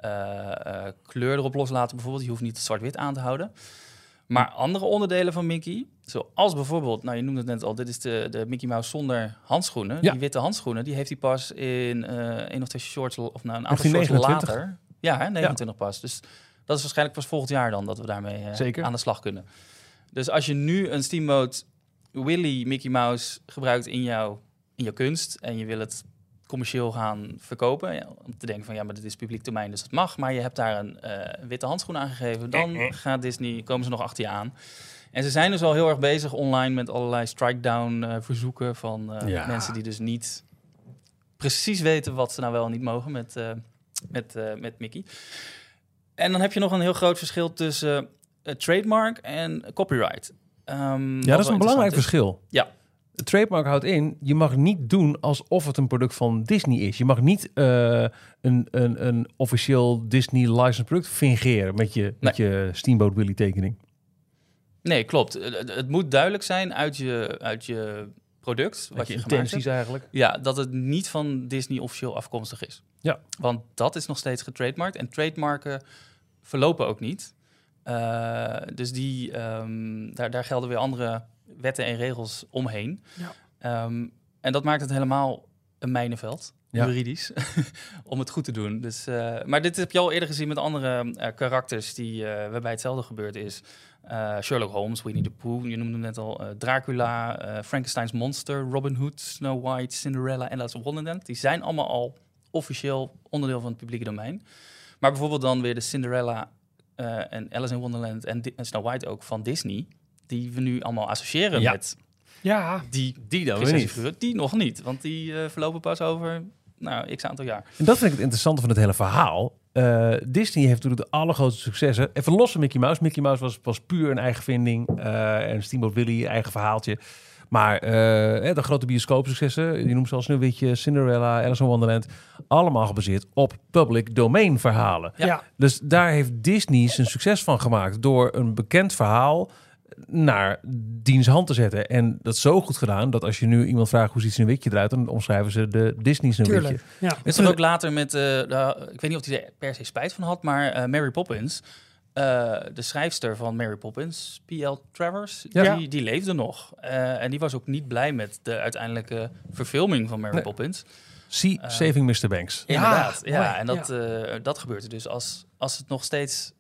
kleur erop loslaten bijvoorbeeld. Je hoeft niet zwart-wit aan te houden. Maar andere onderdelen van Mickey, zoals bijvoorbeeld, nou je noemde het net al, dit is de Mickey Mouse zonder handschoenen. Ja. Die witte handschoenen, die heeft hij pas in een of twee shorts, of nou een aantal shorts 29. later. Ja, 29 pas. Dus dat is waarschijnlijk pas volgend jaar dan dat we daarmee aan de slag kunnen. Dus als je nu een Steamboat Willie Mickey Mouse gebruikt in jouw kunst en je wil het commercieel gaan verkopen, om te denken van ja, maar dit is publiek domein, dus dat mag, maar je hebt daar een witte handschoen aan gegeven, dan gaat Disney, komen ze nog achter je aan. En ze zijn dus al heel erg bezig online met allerlei strike-down verzoeken van mensen die dus niet precies weten wat ze nou wel en niet mogen met Mickey. En dan heb je nog een heel groot verschil tussen trademark en copyright. Dat is een belangrijk verschil. Ja. De trademark houdt in, je mag niet doen alsof het een product van Disney is. Je mag niet een officieel Disney licensed product fingeren met je Steamboat Willie tekening. Nee, klopt. Het moet duidelijk zijn uit je product, wat je gemaakt hebt. Eigenlijk. Ja, dat het niet van Disney officieel afkomstig is. Ja. Want dat is nog steeds getrademarkt. En trademarken verlopen ook niet. Dus daar gelden weer andere wetten en regels omheen. Ja. En dat maakt het helemaal een mijnenveld, juridisch, om het goed te doen. Dus, maar dit heb je al eerder gezien met andere karakters waarbij hetzelfde gebeurd is. Sherlock Holmes, Winnie the Pooh, je noemde hem net al, Dracula, Frankenstein's monster, Robin Hood, Snow White, Cinderella en Alice in Wonderland. Die zijn allemaal al officieel onderdeel van het publieke domein. Maar bijvoorbeeld dan weer de Cinderella en Alice in Wonderland en Snow White ook van Disney, die we nu allemaal associëren met die dan weer niet. Die nog niet, want die verlopen pas over x aantal jaar. En dat vind ik het interessante van het hele verhaal. Disney heeft natuurlijk de allergrootste successen. Even los van Mickey Mouse. Mickey Mouse was puur een eigen vinding. En Steamboat Willie, eigen verhaaltje. Maar de grote bioscoopsuccessen, je noemt zoals Sneeuwwitje, Cinderella, Alice in Wonderland, allemaal gebaseerd op public domain verhalen. Ja. Dus daar heeft Disney zijn succes van gemaakt door een bekend verhaal naar diens hand te zetten. En dat is zo goed gedaan dat als je nu iemand vraagt hoe ziet Sneeuwwitje eruit, dan omschrijven ze de Disney Sneeuwwitje. Ja. Het is er ook later met, ik weet niet of hij er per se spijt van had, maar Mary Poppins, de schrijfster van Mary Poppins, P.L. Travers, die leefde nog. En die was ook niet blij met de uiteindelijke verfilming van Mary Poppins. Saving Mr. Banks. Inderdaad, en dat gebeurt er dus als het nog steeds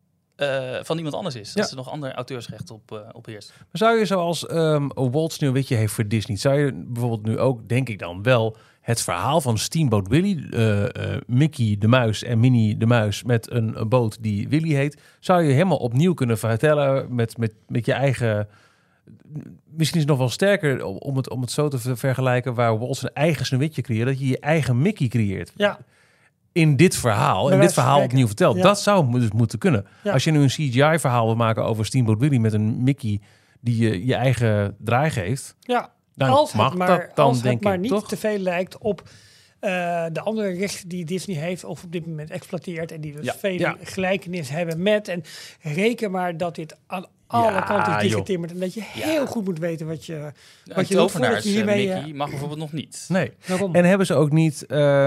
van iemand anders is. Als er nog ander auteursrecht op heerst. Maar zou je zoals Walt Sneeuwwitje heeft voor Disney, zou je bijvoorbeeld nu ook, denk ik dan wel, het verhaal van Steamboat Willie, Mickey de Muis en Minnie de Muis met een boot die Willie heet, zou je helemaal opnieuw kunnen vertellen met je eigen. Misschien is het nog wel sterker om het zo te vergelijken, waar Walt zijn eigen Sneeuwwitje creëert, dat je je eigen Mickey creëert. Ja. In dit verhaal, en dit verhaal opnieuw vertelt. Ja. Dat zou dus moeten kunnen. Ja. Als je nu een CGI-verhaal wil maken over Steamboat Willie met een Mickey die je eigen draai geeft. Ja, dan als mag het maar, dat dan, als denk het maar ik, niet toch? te veel lijkt op de andere rechten die Disney heeft of op dit moment exploiteert en die dus veel gelijkenis hebben met. En reken maar dat dit aan alle kanten is dichtgetimmerd en dat je heel goed moet weten wat je doet voordat je hiermee... Mickey mag bijvoorbeeld nog niet. Nee. Waarom? En hebben ze ook niet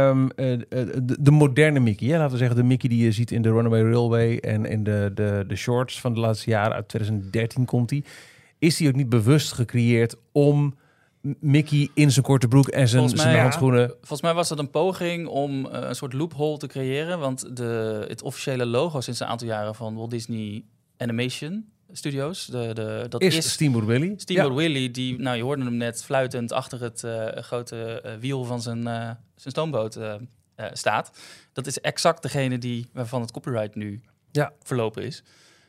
de moderne Mickey? Laten we zeggen de Mickey die je ziet in de Runaway Railway en in de shorts van de laatste jaren. Uit 2013 komt die. Is die ook niet bewust gecreëerd om Mickey in zijn korte broek en zijn Volgens mij, handschoenen. Volgens mij was dat een poging om een soort loophole te creëren. Want het officiële logo sinds een aantal jaren van Walt Disney Animation Studios. Dat is Steamboat Willie. Steamboat Willie, die, je hoorde hem net fluitend achter het grote wiel van zijn stoomboot staat. Dat is exact degene waarvan het copyright nu verlopen is.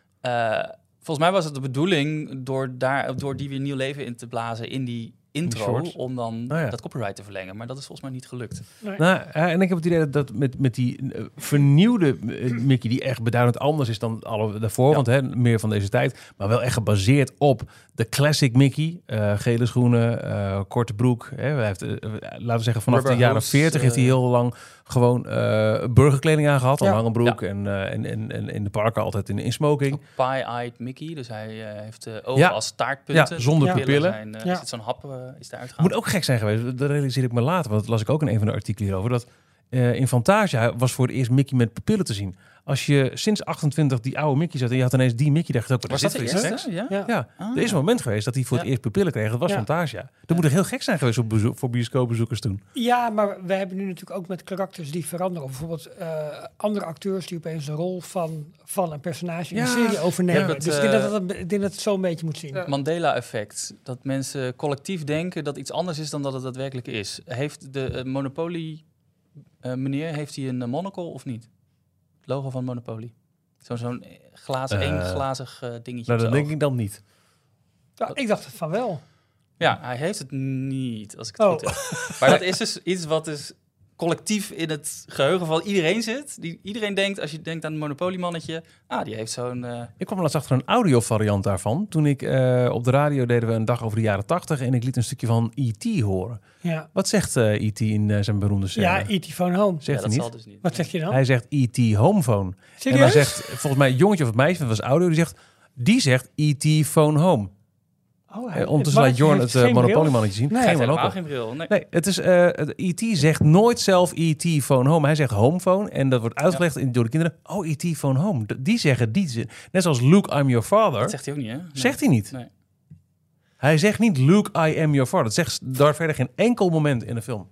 Volgens mij was het de bedoeling door die weer nieuw leven in te blazen in die intro, om dan dat copyright te verlengen. Maar dat is volgens mij niet gelukt. Nee. En ik heb het idee dat met die vernieuwde Mickey, die echt beduidend anders is dan alle daarvoor, want meer van deze tijd, maar wel echt gebaseerd op de classic Mickey. Gele schoenen, korte broek. Hij heeft, laten we zeggen, vanaf de jaren 40 heeft hij heel lang gewoon burgerkleding aangehad. Een lange broek en in de parken altijd in smoking. Pie-eyed Mickey, dus hij heeft ogen als taartpunten. Ja, zonder pupillen. Er zit zo'n hap is daar uitgegaan. Moet ook gek zijn geweest, dat realiseer ik me later, want dat las ik ook in een van de artikelen hierover, dat in Fantasia was voor het eerst Mickey met pupillen te zien. Als je sinds 28 die oude Mickey zat en je had ineens die Mickey, dacht je ook, was dat de eerste? Ja. Er is een moment geweest dat hij voor het eerst pupillen kreeg. Dat was Fantasia. Dat moet er heel gek zijn geweest voor bioscoopbezoekers toen. Ja, maar we hebben nu natuurlijk ook met karakters die veranderen. Of bijvoorbeeld andere acteurs die opeens de rol van een personage in de serie overnemen. Dus ik denk dat het zo een beetje moet zien. Mandela-effect. Dat mensen collectief denken dat iets anders is dan dat het daadwerkelijk is. Heeft de Monopoly meneer, heeft hij een monocle of niet? Het logo van Monopoly. Zo'n glazig dingetje. Nou, dat denk ik dan niet. Ja, ik dacht het van wel. Ja, hij heeft het niet, als ik het goed heb. Maar dat is dus iets wat dus collectief in het geheugen van iedereen zit. Iedereen denkt, als je denkt aan het Monopoly-mannetje, die heeft zo'n... Ik kwam laatst achter een audiovariant daarvan. Toen ik op de radio deden we een dag over de jaren 80 en ik liet een stukje van E.T. horen. Ja. Wat zegt E.T. in zijn beroemde scène? Ja, E.T. Phone Home. Zegt hij niet? Zal dus niet. Wat zeg je dan? Hij zegt E.T. Homephone. Serieus? En hij zegt, volgens mij, jongetje of het meisje, dat was audio, die zegt E.T. Phone Home. Ondertussen laat Jorn het Monopoly-mannetje zien. Nee, geen bril. Nee, het is E.T. zegt nooit zelf E.T. Phone Home. Hij zegt homephone en dat wordt uitgelegd door de kinderen. Oh, E.T. Phone Home. Die zeggen die zin. Net zoals Luke, I'm your father. Dat zegt hij ook niet, hè? Nee. Zegt hij niet. Nee. Hij zegt niet Luke, I am your father. Dat zegt daar verder geen enkel moment in de film.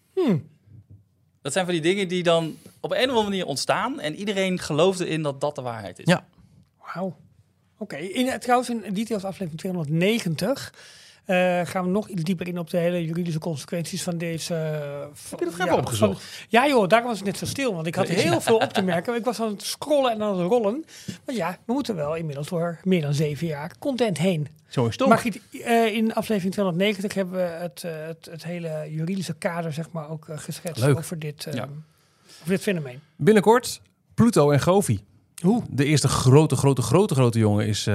Dat zijn van die dingen die dan op een of andere manier ontstaan en iedereen geloofde in dat de waarheid is. Ja. Wauw. Oké, trouwens in Details aflevering 290 gaan we nog iets dieper in op de hele juridische consequenties van deze... Heb je dat even opgezocht? Ja joh, daarom was het net zo stil, want ik had heel veel op te merken. Ik was aan het scrollen en aan het rollen. Maar we moeten wel inmiddels door meer dan 7 jaar content heen. Zo is het ook. Margriet, in aflevering 290 hebben we het hele juridische kader zeg maar ook geschetst over dit fenomeen. Binnenkort Pluto en Goofy. De eerste grote jongen is in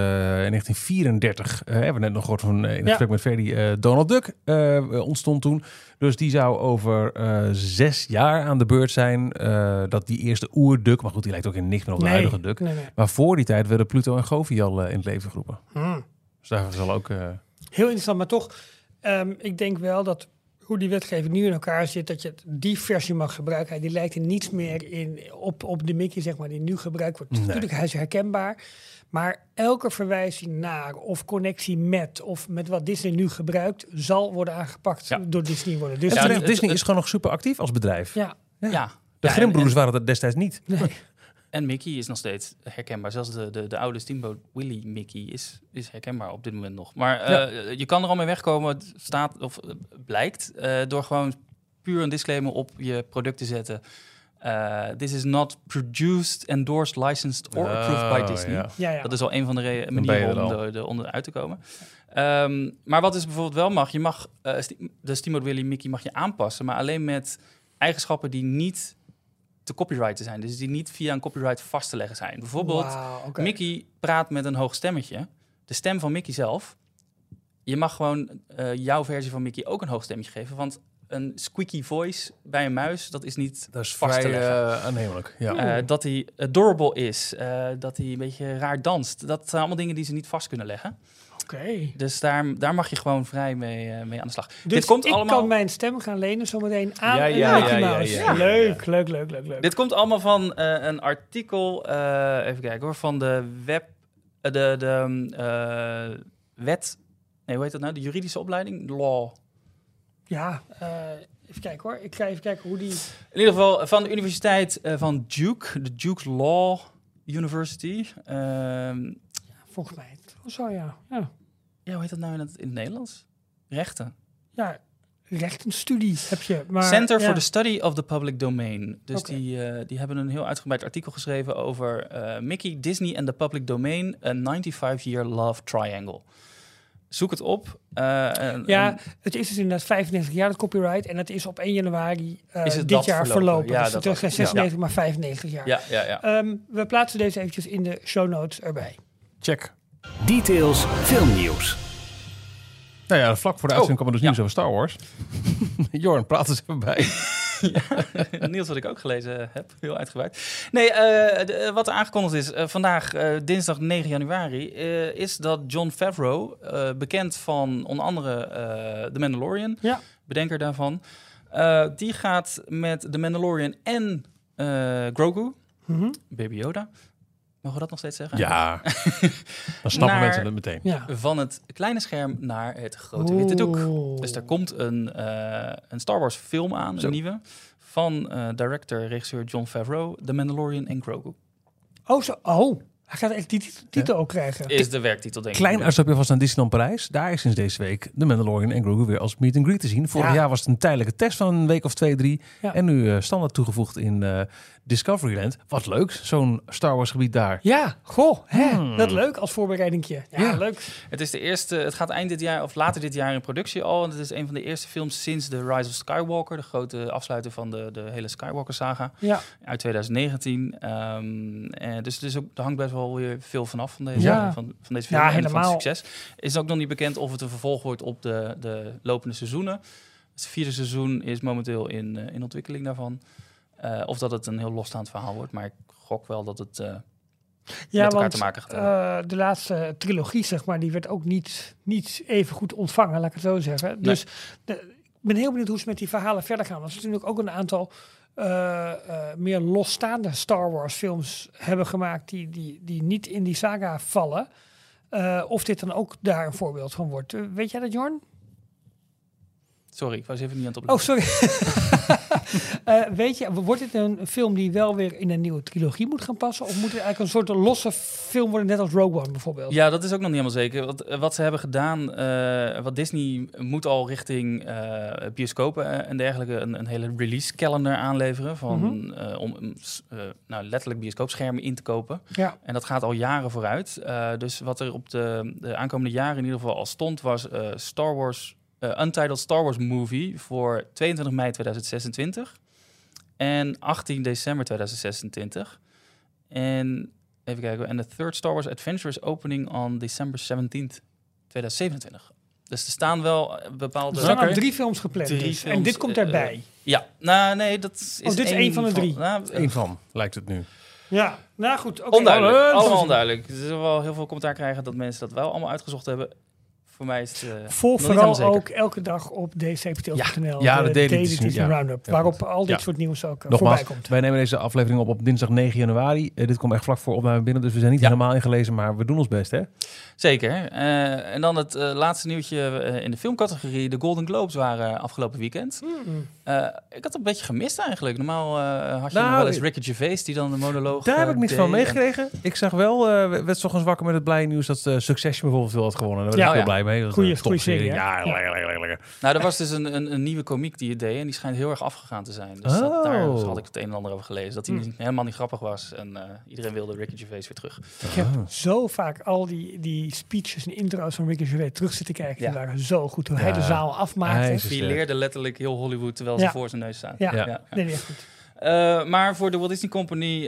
1934. Hebben we net nog gehoord van in het gesprek met Ferdy. Donald Duck ontstond toen. Dus die zou over 6 jaar aan de beurt zijn. Dat die eerste oerduck, maar goed, die lijkt ook in niks meer op de huidige Duck. Nee. Maar voor die tijd werden Pluto en Goofy al in het leven geroepen. Dus daar zal ook... Heel interessant, maar toch, ik denk wel dat hoe die wetgeving nu in elkaar zit, dat je die versie mag gebruiken. Die lijkt er niets meer op de Mickey, zeg maar, die nu gebruikt wordt. Nee. Natuurlijk, hij is herkenbaar. Maar elke verwijzing naar of connectie met of met wat Disney nu gebruikt, zal worden aangepakt door Disney worden. Dus Disney is gewoon nog super actief als bedrijf. Ja. De Grimm-broers waren dat destijds niet. Nee. En Mickey is nog steeds herkenbaar. Zelfs de oude Steamboat Willie Mickey is herkenbaar op dit moment nog. Maar je kan er al mee wegkomen, blijkt, door gewoon puur een disclaimer op je product te zetten. This is not produced, endorsed, licensed or approved by Disney. Ja. Dat is al een van de manieren om eruit te komen. Maar wat dus bijvoorbeeld wel mag, je mag de Steamboat Willie Mickey mag je aanpassen, maar alleen met eigenschappen die niet te copyrighten zijn. Dus die niet via een copyright vast te leggen zijn. Bijvoorbeeld, Mickey praat met een hoog stemmetje. De stem van Mickey zelf. Je mag gewoon jouw versie van Mickey ook een hoog stemmetje geven. Want een squeaky voice bij een muis, dat is niet vast te leggen. Aannemelijk. Ja. Dat hij adorable is. Dat hij een beetje raar danst. Dat zijn allemaal dingen die ze niet vast kunnen leggen. Okay. Dus daar mag je gewoon vrij mee aan de slag. Dus dit komt ik allemaal... kan mijn stem gaan lenen zometeen aan Mickey Mouse. Ja. Leuk. Dit komt allemaal van een artikel, even kijken hoor, van de wet, nee, hoe heet dat nou? De juridische opleiding? Law Ja, even kijken hoor. Ik ga even kijken hoe die... In ieder geval van de universiteit van Duke, de Duke Law University. Volgens mij. Zo ja. Ja, hoe heet dat nou in het Nederlands? Rechten. Ja, rechtenstudie heb je. Maar, Center for the Study of the Public Domain. Dus Oké. die hebben een heel uitgebreid artikel geschreven over Mickey, Disney en the Public Domain, a 95-year love triangle. Zoek het op. Het is dus inderdaad 95 jaar, het copyright. En het is op 1 januari Is het dit dat jaar verlopen. Ja, Dus dat het is was- 96, maar 95 jaar. Ja. We plaatsen deze eventjes in de show notes erbij. Check. Details filmnieuws. Nou ja, vlak voor de uitzending kwam er dus nieuws over Star Wars. Jorn, praat eens even bij. Niels, wat ik ook gelezen heb, heel uitgebreid. Nee, wat er aangekondigd is vandaag, dinsdag 9 januari, is dat Jon Favreau, bekend van onder andere The Mandalorian, bedenker daarvan, die gaat met The Mandalorian en Grogu, Baby Yoda, mogen we dat nog steeds zeggen? Ja, dan snappen Naar- mensen het meteen. Ja. Van het kleine scherm naar het grote witte doek. Dus er komt een Star Wars film aan, Zo. een nieuwe, van director-regisseur Jon Favreau, The Mandalorian en Grogu. Hij gaat echt die titel ook krijgen. Is de werktitel, denk ik. Klein uitstapje vast naar Disneyland Parijs. Daar is sinds deze week de Mandalorian en Grogu weer als meet and greet te zien. Vorig jaar was het een tijdelijke test van een week of 2, 3. Ja. En nu standaard toegevoegd in Discoveryland. Wat leuk, zo'n Star Wars gebied daar. Ja, dat leuk als voorbereidingje. Ja, leuk. Het is de eerste, het gaat eind dit jaar of later dit jaar in productie al. En het is een van de eerste films sinds The Rise of Skywalker, de grote afsluiter van de hele Skywalker-saga uit 2019. Dus ook, er hangt best wel weer veel vanaf van deze, van deze film en van het succes. Is ook nog niet bekend of het een vervolg wordt op de lopende seizoenen. Het 4e seizoen is momenteel in ontwikkeling daarvan. Of dat het een heel losstaand verhaal wordt, maar ik gok wel dat het met elkaar te maken gaat hebben. De laatste trilogie, zeg maar, die werd ook niet even goed ontvangen, laat ik het zo zeggen. Nee. Dus ik ben heel benieuwd hoe ze met die verhalen verder gaan. Want ze natuurlijk ook een aantal meer losstaande Star Wars films hebben gemaakt die niet in die saga vallen. Of dit dan ook daar een voorbeeld van wordt. Weet jij dat, Jorn? Sorry, ik was even niet aan het opletten. Oh, sorry. Weet je, wordt dit een film die wel weer in een nieuwe trilogie moet gaan passen? Of moet het eigenlijk een soort losse film worden, net als Rogue One bijvoorbeeld? Ja, dat is ook nog niet helemaal zeker. Wat ze hebben gedaan, wat Disney moet al richting bioscopen en dergelijke een hele release calendar aanleveren om letterlijk bioscoopschermen in te kopen. Ja. En dat gaat al jaren vooruit. Dus wat er op de aankomende jaren in ieder geval al stond, was Star Wars... Untitled Star Wars Movie voor 22 mei 2026 en 18 december 2026. En even kijken, en de third Star Wars Adventure is opening on December 17th, 2027. Dus er staan wel bepaalde... Er zijn al 3 films gepland. Dus. En dit komt daarbij. Ja, nou nee, dat is dit is één van de 3. Eén van, lijkt het nu. Ja, nou goed. Okay. Onduidelijk, allemaal onduidelijk. Er zullen wel heel veel commentaar krijgen dat mensen dat wel allemaal uitgezocht hebben. Voor mij is het volg vooral ook elke dag op dcptl.nl de Daily Disney Roundup, waarop al dit soort nieuws ook voorbij komt. Wij nemen deze aflevering op dinsdag 9 januari. Dit komt echt vlak voor opname binnen, dus we zijn niet helemaal ingelezen, maar we doen ons best, hè? Zeker. En dan het laatste nieuwtje in de filmcategorie. De Golden Globes waren afgelopen weekend. Ik had een beetje gemist eigenlijk. Normaal had je nog wel eens Ricky Gervais die dan de monoloog daar heb ik niks van meegekregen. Ik zag wel, werd toch eens wakker met het blije nieuws dat Succession bijvoorbeeld veel had gewonnen. Daar ben ik heel blij mee. Goeie serie. Ja, lekker. Nou, er was dus een nieuwe komiek die het deed en die schijnt heel erg afgegaan te zijn. Dus daar had ik het een en ander over gelezen. Dat hij helemaal niet grappig was en iedereen wilde Ricky Gervais weer terug. Ik heb zo vaak al die speeches en intro's van Ricky Gervais terug zitten kijken. Die waren zo goed. Hoe hij de zaal afmaakte. Hij leerde letterlijk heel Hollywood terwijl ze voor zijn neus staan. Nee, echt goed. Maar voor de Walt Disney Company,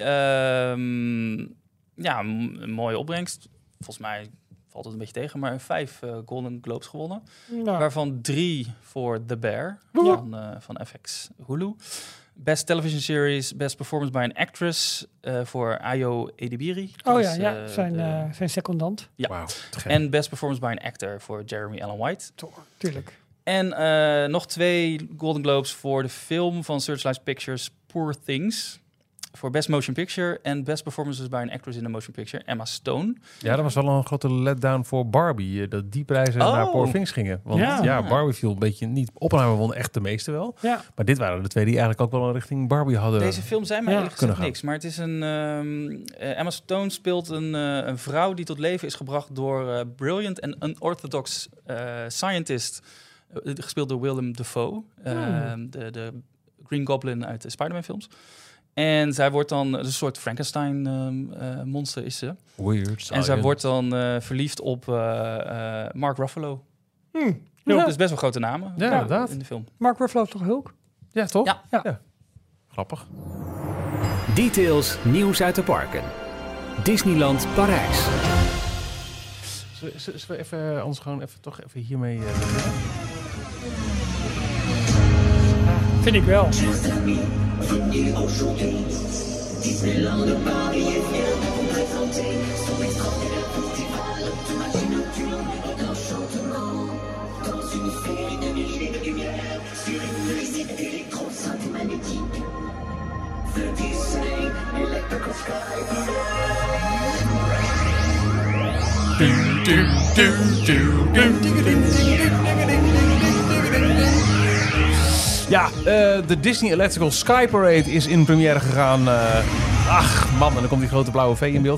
een mooie opbrengst. Volgens mij valt het een beetje tegen, maar 5 Golden Globes gewonnen. Nou. Waarvan 3 voor The Bear van FX Hulu. Best Television Series, Best Performance by an Actress voor Ayo Edebiri. Zijn secondant. Ja. Wow, en Best Performance by an Actor voor Jeremy Allen White. Tuurlijk. En nog 2 Golden Globes voor de film van Searchlight Pictures, Poor Things. voor Best Motion Picture en Best Performances by an Actress in a Motion Picture. Emma Stone. Ja, dat was wel een grote letdown voor Barbie. Dat die prijzen naar Poor Things gingen. Want Barbie viel een beetje niet... Oppenheimer won echt de meeste wel. Ja. Maar dit waren de twee die eigenlijk ook wel richting Barbie hadden. Deze film zijn mij eigenlijk gezegd gaan. niks. Maar het is een... Emma Stone speelt een vrouw die tot leven is gebracht door brilliant en unorthodox scientist. Gespeeld door Willem Dafoe. De Green Goblin uit de Spider-Man films. En zij wordt dan een soort Frankenstein-monster is ze. Weird. En zij wordt dan verliefd op Mark Ruffalo. Dus best wel grote namen inderdaad. in de film. Mark Ruffalo is toch Hulk? Ja, toch? Ja. Grappig. Details, nieuws uit de parken. Disneyland Parijs. Zullen we even, ons gewoon even hiermee... Vind ik wel. Ja, de Disney Electrical Sky Parade is in première gegaan. Ach man, en dan komt die grote blauwe V in beeld.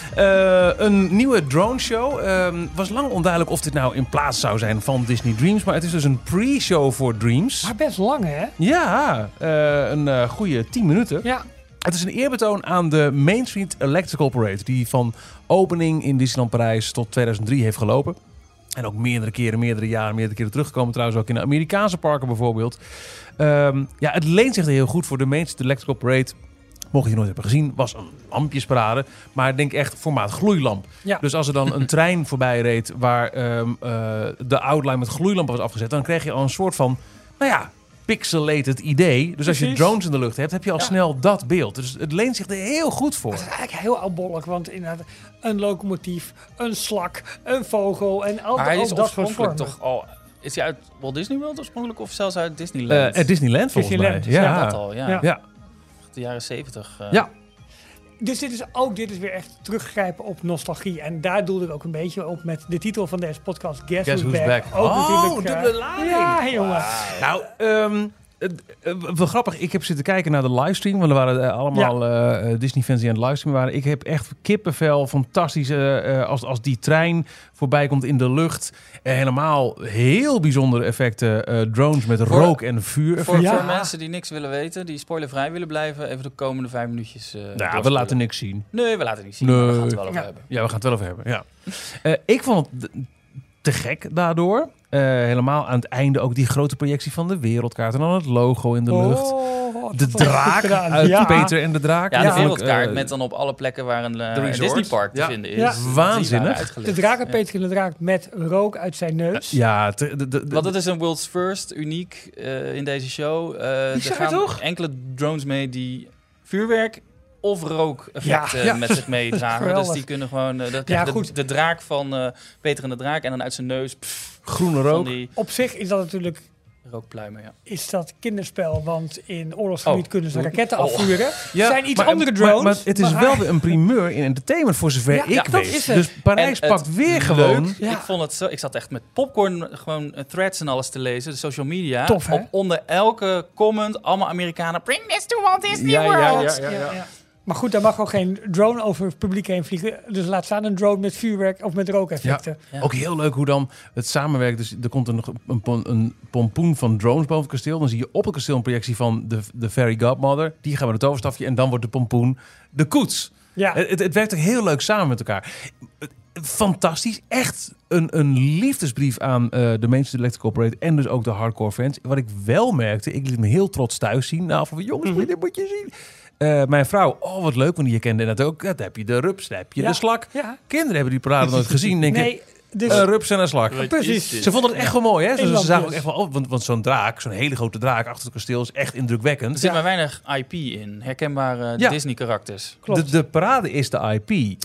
Een nieuwe drone show. Was lang onduidelijk of dit nou in plaats zou zijn van Disney Dreams. Maar het is dus een pre-show voor Dreams. Maar best lang, hè? Ja, een goede 10 minuten. Ja. Het is een eerbetoon aan de Main Street Electrical Parade. Die van opening in Disneyland Parijs tot 2003 heeft gelopen. En ook meerdere keren teruggekomen. Trouwens ook in de Amerikaanse parken bijvoorbeeld. Het leent zich er heel goed voor de Main Street Electrical Parade. Mocht je het nooit hebben gezien, was een lampjesparade. Maar ik denk echt formaat gloeilamp. Ja. Dus als er dan een trein voorbij reed waar de outline met gloeilampen was afgezet, dan kreeg je al een soort van, pixelated idee. Dus als je drones in de lucht hebt, heb je al snel dat beeld. Dus het leent zich er heel goed voor. Dat is eigenlijk heel oudbollig, want inderdaad een locomotief, een slak, een vogel en al Maar hij is dat soort oorspronkelijk vormen. toch al... Is hij uit Walt Disney World oorspronkelijk of zelfs uit Disneyland? Disneyland volgens Disneyland, mij. ja. Dat al, ja. Ja. De jaren 70. Ja. Dus dit is weer echt teruggrijpen op nostalgie. En daar doelde ik ook een beetje op met de titel van deze podcast, Guess Who's Back. Ook natuurlijk, dubbele lading. Ja, jongen. Nou, wel grappig. Ik heb zitten kijken naar de livestream. Want er waren allemaal Disney-fans die aan het livestreamen waren. Ik heb echt kippenvel. Fantastisch. Als die trein voorbij komt in de lucht. Helemaal heel bijzondere effecten. Drones met rook en vuur. Voor mensen die niks willen weten, die spoilervrij willen blijven, even de komende 5 minuutjes. We laten niks zien. Nee, we laten niet zien. Maar we gaan het er wel over hebben. Ja, we gaan het wel over hebben. Ja. Ik vond het te gek daardoor. Helemaal aan het einde ook die grote projectie van de wereldkaart. En dan het logo in de lucht. De draak uit Peter en de Draak. Ja, de wereldkaart met dan op alle plekken waar een Disneypark te vinden is. Ja. Waanzinnig. De draak uit Peter en de Draak met rook uit zijn neus. Want het is een world's first, uniek in deze show. Er gaan toch? enkele drones mee die vuurwerk of rookeffecten met zich meedragen. Dus die kunnen gewoon... de draak van Peter en de Draak en dan uit zijn neus... groene rook. Op zich is dat natuurlijk... rookpluimen, is dat kinderspel, want in oorlogsgebied kunnen ze raketten afvuren. Ja, zijn iets andere drones. Maar het is wel weer een primeur in entertainment, voor zover ik weet. Dus Parijs pakt weer gewoon... Ja. Ik vond het zo... Ik zat echt met popcorn gewoon threads en alles te lezen, de social media. Tof, hè? Onder elke comment, allemaal Amerikanen... Bring this to Walt Disney World! Ja. Maar goed, daar mag ook geen drone over het publiek heen vliegen. Dus laat staan een drone met vuurwerk of met rookeffecten. Ja. Ook heel leuk hoe dan het samenwerkt. Dus er komt een pompoen van drones boven het kasteel. Dan zie je op het kasteel een projectie van de Fairy Godmother. Die gaan we het toverstafje en dan wordt de pompoen de koets. Ja. Het werkt ook heel leuk samen met elkaar. Fantastisch. Echt een liefdesbrief aan de Main Street Electrical Parade en dus ook de hardcore fans. Wat ik wel merkte, ik liet me heel trots thuis zien. Nou, van jongens, dit moet je zien. Mijn vrouw, wat leuk, want je kende dat ook. Dan heb je de rups, dan heb je de slak. Ja. Kinderen hebben die parade nooit gezien, denk ik. Dus rups en een slak. Precies. Ze vonden het echt wel mooi, hè? Ze zagen ook echt wel, want zo'n draak, zo'n hele grote draak achter het kasteel is echt indrukwekkend. Er zit maar weinig IP in, herkenbare Disney-karakters. De parade is de IP. Ja.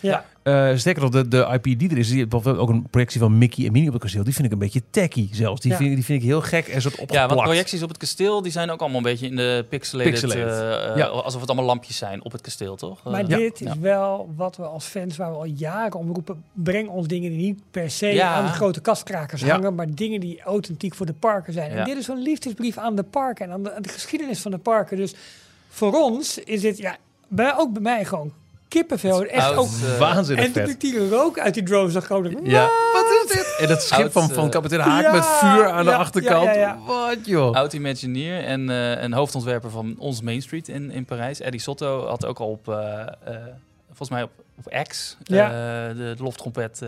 Sterker nog, de IP die er is, die heeft bijvoorbeeld ook een projectie van Mickey en Minnie op het kasteel. Die vind ik een beetje tacky zelfs. Die vind ik heel gek en soort opgeplakt. Ja, want projecties op het kasteel, die zijn ook allemaal een beetje in de pixelated. Alsof het allemaal lampjes zijn op het kasteel, toch? Maar dit is wel wat we als fans, waar we al jaren om roepen, breng ons dingen die niet per se aan de grote kastkrakers hangen, maar dingen die authentiek voor de parken zijn. En dit is een liefdesbrief aan de parken en aan de geschiedenis van de parken. Dus voor ons is dit, ook bij mij gewoon kippenvel. Echt ook waanzinnig en toen ik die rook uit die drones zag komen. Wat is dit? En dat schip van kapitein Haak met vuur aan de achterkant. Wat joh. Oud-Imagineer en hoofdontwerper van ons Main Street in Parijs. Eddie Sotto had ook al op, volgens mij op X, de loftrompet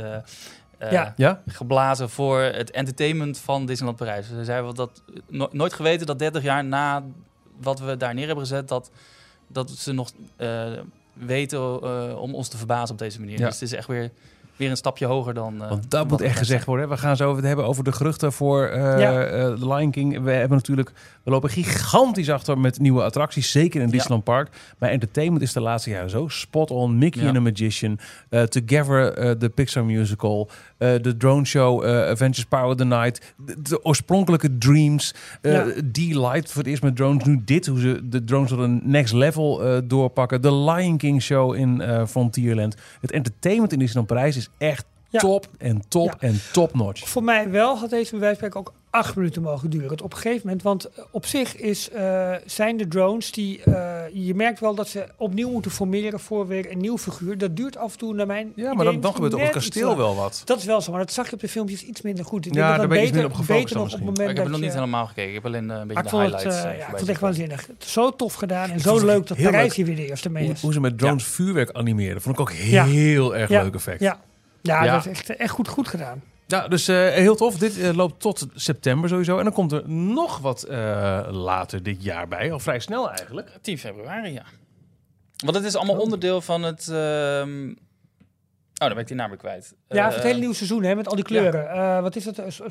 geblazen voor het entertainment van Disneyland Parijs. Dus hij zei wel dat nooit geweten dat 30 jaar na wat we daar neer hebben gezet, dat ze nog weten om ons te verbazen op deze manier. Dus het is echt weer een stapje hoger dan... Want dat moet echt gezegd worden. We gaan zo het hebben over de geruchten voor The Lion King. We lopen gigantisch achter met nieuwe attracties. Zeker in Disneyland Park. Maar entertainment is de laatste jaren zo spot on. Mickey and the Magician. Together, de Pixar musical. De drone show, Avengers Power of the Night. De oorspronkelijke Dreams. D-Light voor het eerst met drones. Nu dit, hoe ze de drones tot een next level doorpakken. De Lion King show in Frontierland. Het entertainment in Disneyland Parijs is echt top en top notch. Voor mij wel had deze bij wijze van spreken ook 8 minuten mogen duren. Op een gegeven moment, want op zich zijn de drones die... je merkt wel dat ze opnieuw moeten formeren voor weer een nieuw figuur. Dat duurt af en toe naar mijn idee, maar dan gebeurt op het kasteel wel wat. Dat is wel zo, maar dat zag je op de filmpjes iets minder goed. Ik daar ben je iets minder op gefocust op het moment ik heb er nog niet helemaal gekeken. Ik heb alleen een beetje de highlights. Ik vond het echt waanzinnig. Zo tof gedaan en zo leuk dat Parijs hier weer de eerste mee is. Hoe ze met drones vuurwerk animeren, vond ik ook heel erg leuk effect. Ja, dat is echt goed gedaan. Ja, dus heel tof. Dit loopt tot september sowieso. En dan komt er nog wat later dit jaar bij. Al vrij snel eigenlijk. 10 februari, ja. Want het is allemaal onderdeel van het... dan ben ik die naam weer kwijt. Ja, voor het hele nieuwe seizoen, hè, met al die kleuren. Wat is het? Het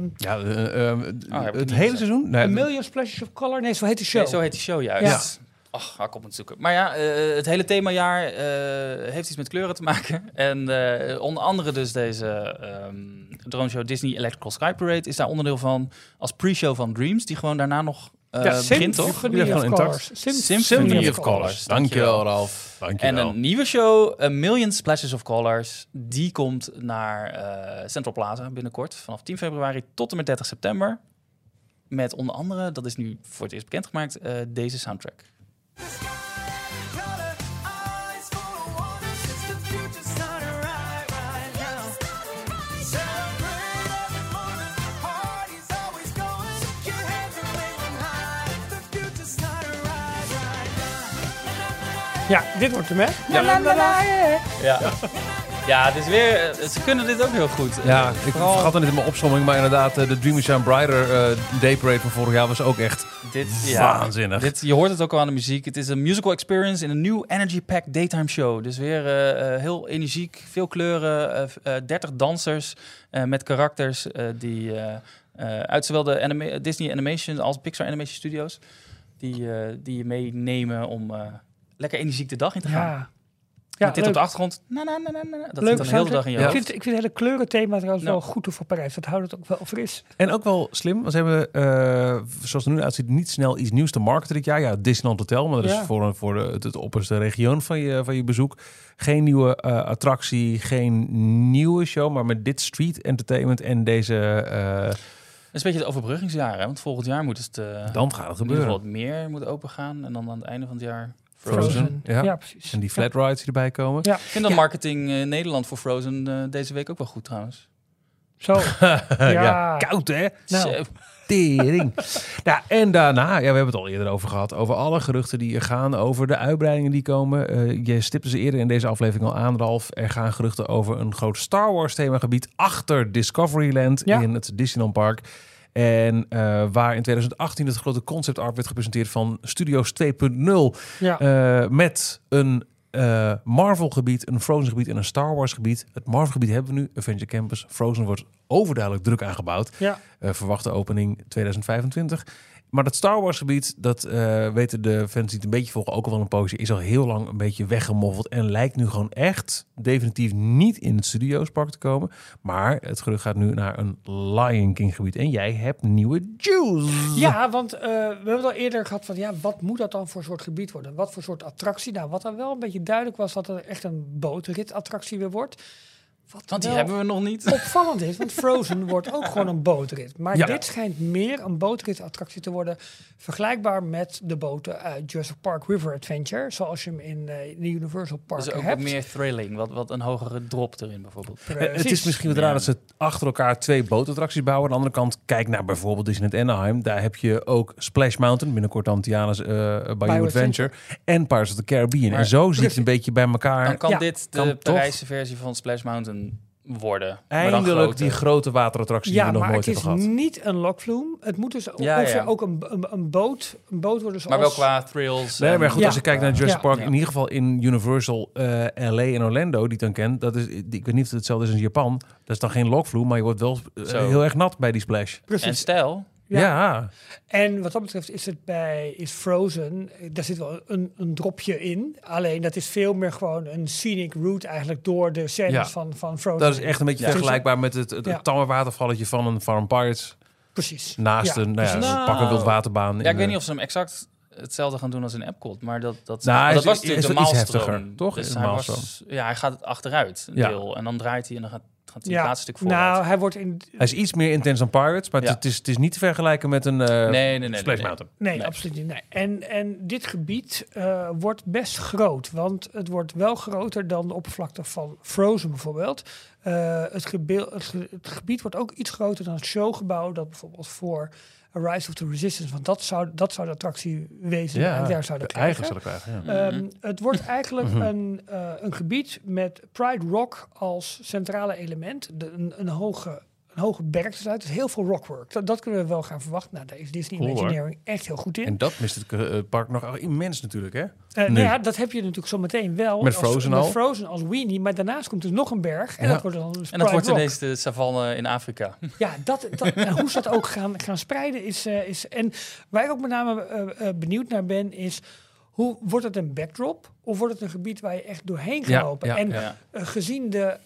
hele seizoen? Nee, A Million Splashes of Color? Nee, zo heet de show. Nee, zo heet de show, juist. Ach, ga ik op het zoeken. Maar ja, het hele themajaar heeft iets met kleuren te maken. En onder andere dus deze drone show Disney Electrical Sky Parade is daar onderdeel van. Als pre-show van Dreams, die gewoon daarna nog begint, toch? Symphony of Colors. Dankjewel, Ralf. En een nieuwe show, A Million Splashes of Colors, die komt naar Central Plaza binnenkort. Vanaf 10 februari tot en met 30 september. Met onder andere, dat is nu voor het eerst bekendgemaakt, deze soundtrack. Ja, dit wordt hem, hè? Ja, het is weer... Ze kunnen dit ook heel goed. Ja, ik vergat er niet in mijn opsomming, maar inderdaad, de Dream Shine Brighter Day Parade van vorig jaar was ook echt waanzinnig. Je hoort het ook al aan de muziek. Het is een musical experience in een nieuw energy-packed daytime show. Dus weer heel energiek, veel kleuren, 30 dansers met karakters die uit zowel de Disney Animation als Pixar Animation Studios, die je meenemen om lekker energiek de dag in te gaan. Ja, met dit op de achtergrond. Dat zit dan de hele dag in je hoofd. Ik vind het hele kleurenthema trouwens wel goed voor Parijs. Dat houdt het ook wel fris. En ook wel slim, want ze hebben, zoals het nu uitziet, niet snel iets nieuws te marketen dit jaar. Ja, Disneyland Hotel, maar dat is voor het opperste region van je bezoek. Geen nieuwe attractie, geen nieuwe show, maar met dit street entertainment en deze... Het is een beetje het overbruggingsjaar, hè? Want volgend jaar moet het... dan gaat het gebeuren. Wat meer moet open gaan en dan aan het einde van het jaar... Frozen. Ja, precies. En die flat rides die erbij komen. Ja. Ik vind dat marketing in Nederland voor Frozen deze week ook wel goed trouwens. Zo. Koud hè? Nou. Tering. En daarna, we hebben het al eerder over gehad, over alle geruchten die er gaan, over de uitbreidingen die komen. Je stipte ze eerder in deze aflevering al aan, Ralf. Er gaan geruchten over een groot Star Wars themagebied achter Discoveryland in het Disneyland Park. En waar in 2018 het grote concept art werd gepresenteerd van Studios 2.0. Met een Marvel gebied, een Frozen gebied en een Star Wars gebied. Het Marvel gebied hebben we nu, Avenger Campus. Frozen wordt overduidelijk druk aangebouwd. Verwachte opening 2025. Maar dat Star Wars gebied, dat weten de fans die het een beetje volgen ook al wel een poosje, is al heel lang een beetje weggemoffeld en lijkt nu gewoon echt definitief niet in het Studiospark te komen. Maar het gerucht gaat nu naar een Lion King gebied. En jij hebt nieuwe juice. Ja, want we hebben het al eerder gehad van, wat moet dat dan voor soort gebied worden? Wat voor soort attractie? Nou, wat dan wel een beetje duidelijk was, dat er echt een bootrit-attractie weer wordt. Want die hebben we nog niet. Opvallend is, want Frozen wordt ook gewoon een bootrit. Maar Ja. dit schijnt meer een bootrit-attractie te worden, vergelijkbaar met de boten uit Jurassic Park River Adventure, zoals je hem in de Universal Park Dus ook hebt. wat meer thrilling. Wat een hogere drop erin bijvoorbeeld. Het is misschien wat raar Ja. dat ze achter elkaar 2 bootattracties bouwen. Aan de andere kant, kijk naar bijvoorbeeld Disneyland Anaheim. Daar heb je ook Splash Mountain, binnenkort dan Tiana's Bayou Adventure. En Pirates of the Caribbean. Maar en zo ziet het precies. een beetje bij elkaar. Dan kan Ja, dit kan de toch. Parijse versie van Splash Mountain worden. Maar dan Eindelijk groter. die grote waterattractie die Ja, we nog maar nooit het is hebben gehad. niet een lokvloem. Het moet dus Ja, ongeveer ja. ook een boot worden zoals... Maar wel qua thrills. Nee, maar goed, Ja. als je kijkt naar Jurassic Ja. Park, Ja. in ieder geval in Universal LA en Orlando, die ik dan ken, dat is, ik weet niet of het hetzelfde is in Japan. Dat is dan geen lokvloem, maar je wordt wel Zo. heel erg nat bij die splash. Precies. En stijl. Ja. Ja. En wat dat betreft is Frozen, daar zit wel een dropje in. Alleen dat is veel meer gewoon een scenic route eigenlijk door de scènes Ja. van Frozen. Dat is echt een beetje Ja. vergelijkbaar met het Ja. tamme watervalletje van een Farm Pirates. Precies. Naast Ja, een precies. pak een wildwaterbaan. Ja, ik weet niet of ze hem exact hetzelfde gaan doen als in Epcot. Maar dat Nou, dat is- was natuurlijk is de iets maalstroom. heftiger, toch? Dus Is hij een was, hij gaat achteruit een Ja. deel. En dan draait hij en dan gaat hij het Ja. laatste stuk vooruit. Nou, hij wordt in... Hij is iets meer intens dan Pirates, maar Ja. het is niet te vergelijken met een nee. Splash Mountain. Nee, Nee. absoluut niet. Nee. En dit gebied wordt best groot. Want het wordt wel groter dan de oppervlakte van Frozen bijvoorbeeld. Het gebied wordt ook iets groter dan het showgebouw dat bijvoorbeeld voor A Rise of the Resistance, want dat zou de attractie wezen. en daar zouden de eigen zal ik krijgen. Ja. Het wordt eigenlijk een gebied met Pride Rock als centrale element. Een hoge berg te sluiten. Dus heel veel rockwork. Dat kunnen we wel gaan verwachten. Nou, daar is Disney Cool, Imagineering echt heel goed in. En dat mist het park nog immens natuurlijk, hè? Nou nu. ja, dat heb je natuurlijk zo meteen wel. Met Frozen al. Met Frozen als weenie. Maar daarnaast komt dus nog een berg. En Ja. dat wordt dan dus En dat Pride wordt Rock. ineens de savanne in Afrika. Ja, en hoe ze dat ook gaan spreiden is... En waar ik ook met name benieuwd naar ben is... Wordt het een backdrop of wordt het een gebied waar je echt doorheen gaat lopen? ja, En ja. gezien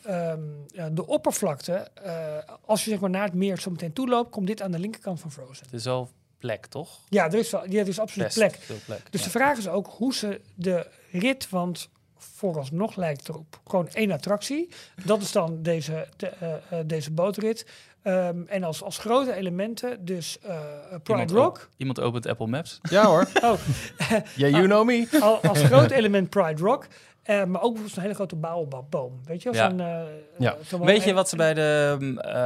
de oppervlakte, als je zeg maar naar het meer zo meteen toe loopt, komt dit aan de linkerkant van Frozen. Het is wel plek, toch? Ja, er is absoluut Best plek. veel plek. Dus ja. de vraag is ook hoe ze de rit, want vooralsnog lijkt het erop gewoon 1 attractie. Dat is dan deze bootrit. En als grote elementen, dus Pride Rock. Iemand opent Apple Maps. Ja hoor. Oh, Yeah, you know me. als groot element Pride Rock. Maar ook bijvoorbeeld zo'n hele grote baobabboom. Weet je? Ja. Ja. Weet je wat ze bij de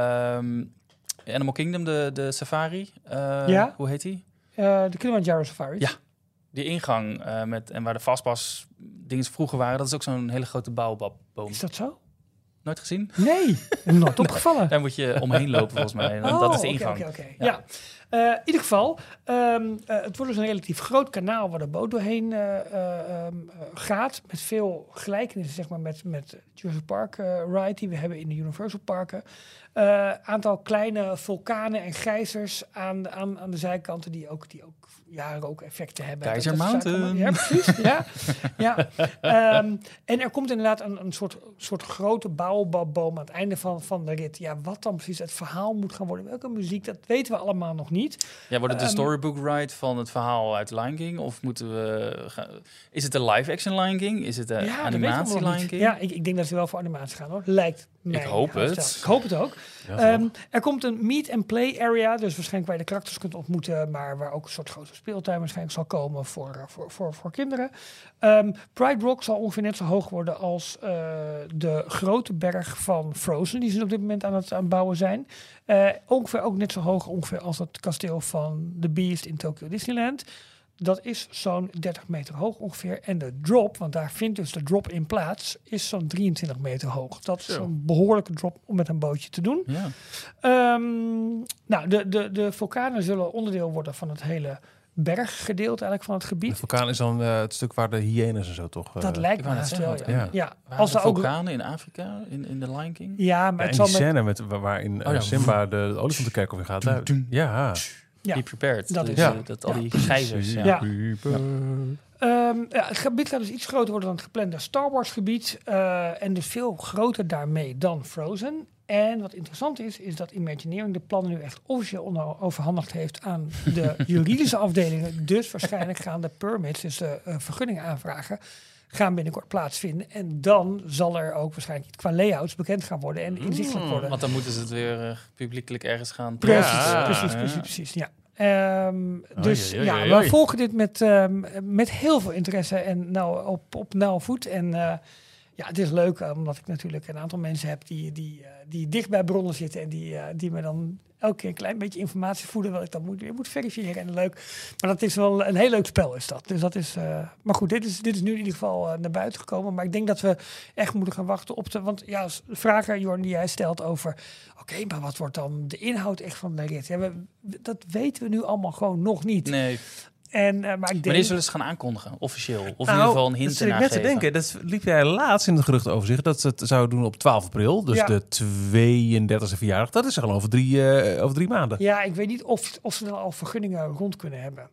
Animal Kingdom, de safari, Ja. hoe heet die? De Kilimanjaro Safari. Ja. Die ingang en waar de vastpas dingen vroeger waren, dat is ook zo'n hele grote baobabboom. Is dat zo? Nooit gezien? Nee, nooit opgevallen. Daar moet je omheen lopen volgens mij. En dat is de oké, ingang. oké. Ja. Ja. In ieder geval, het wordt dus een relatief groot kanaal waar de boot doorheen gaat. Met veel gelijkenissen zeg maar, met Jurassic Park ride die we hebben in de Universal Parken. Aantal kleine vulkanen en gijzers aan de zijkanten die ook rookeffecten hebben. Geyser Dat is Mountain. Ja, precies. ja. En er komt inderdaad een soort grote baobabboom aan het einde van de rit. Ja, wat dan precies het verhaal moet gaan worden, welke muziek, dat weten we allemaal nog niet. Ja, wordt het de storybook ride van het verhaal uit Lion King? Of moeten we is het de live-action Lion King? Is het de Ja, dat weten we animatie nog Lion niet. King? Ja, ik denk dat ze wel voor animatie gaan hoor. Lijkt mij. Ik hoop het. Ik hoop het ook. Ja, toch. Er komt een meet-and-play area, dus waarschijnlijk waar je de karakters kunt ontmoeten, maar waar ook een soort grote speeltuin waarschijnlijk zal komen voor kinderen. Pride Rock zal ongeveer net zo hoog worden als de grote berg van Frozen, die ze op dit moment aan het bouwen zijn. Ongeveer ook net zo hoog als het kasteel van The Beast in Tokyo Disneyland. Dat is zo'n 30 meter hoog ongeveer. En de drop, want daar vindt dus de drop in plaats, is zo'n 23 meter hoog. Dat is een behoorlijke drop om met een bootje te doen. Ja. Nou, de vulkanen zullen onderdeel worden van het hele berggedeelte eigenlijk van het De gebied. vulkaan is dan het stuk waar de hyenes en zo toch... Dat lijkt ik me wou net haast wel, zeggen, ja. ja. Ja, Als er ook... vulkanen in Afrika, in de Lion King? Ja, maar Ja, het en zal die met... scène waarin ja. Simba de olifantenkerkhof in gaat. Ja, Ja, Be prepared. dat Dus, is- dat al die gijzers. Ja. Ja. Het gebied gaat dus iets groter worden dan het geplande Star Wars gebied. En dus veel groter daarmee dan Frozen. En wat interessant is dat Imagineering de plannen nu echt officieel overhandigd heeft aan de juridische afdelingen. Dus waarschijnlijk gaan de permits, dus de vergunningen aanvragen, gaan binnenkort plaatsvinden. En dan zal er ook waarschijnlijk qua layouts bekend gaan worden en inzichtelijk worden. Want dan moeten ze het weer publiekelijk ergens gaan Precies. Ja. Dus Oei, ja, oei, we oei. volgen dit met heel veel interesse en nou op nauwe voet. En ja, het is leuk omdat ik natuurlijk een aantal mensen heb die dicht bij bronnen zitten en die me dan elke keer een klein beetje informatie voeden wat ik dan weer moet verifiëren. En leuk. Maar dat is wel een heel leuk spel is dat. Dus dat is. Maar goed, dit is nu in ieder geval naar buiten gekomen. Maar ik denk dat we echt moeten gaan wachten op de. Want ja, vragen, Jorn, die jij stelt over. Oké, maar wat wordt dan de inhoud echt van de rit? Ja, dat weten we nu allemaal gewoon nog niet. Nee. En, maar ik denk. Wanneer zullen ze gaan aankondigen, officieel? Of in Nou, ieder geval een hint dat zit ik ernaar net te geven? denken. Dat liep jij laatst in het gerucht over zich. Dat ze het zouden doen op 12 april. Dus Ja. de 32e verjaardag. Dat is al over 3 maanden. Ja, ik weet niet of ze dan al vergunningen rond kunnen hebben.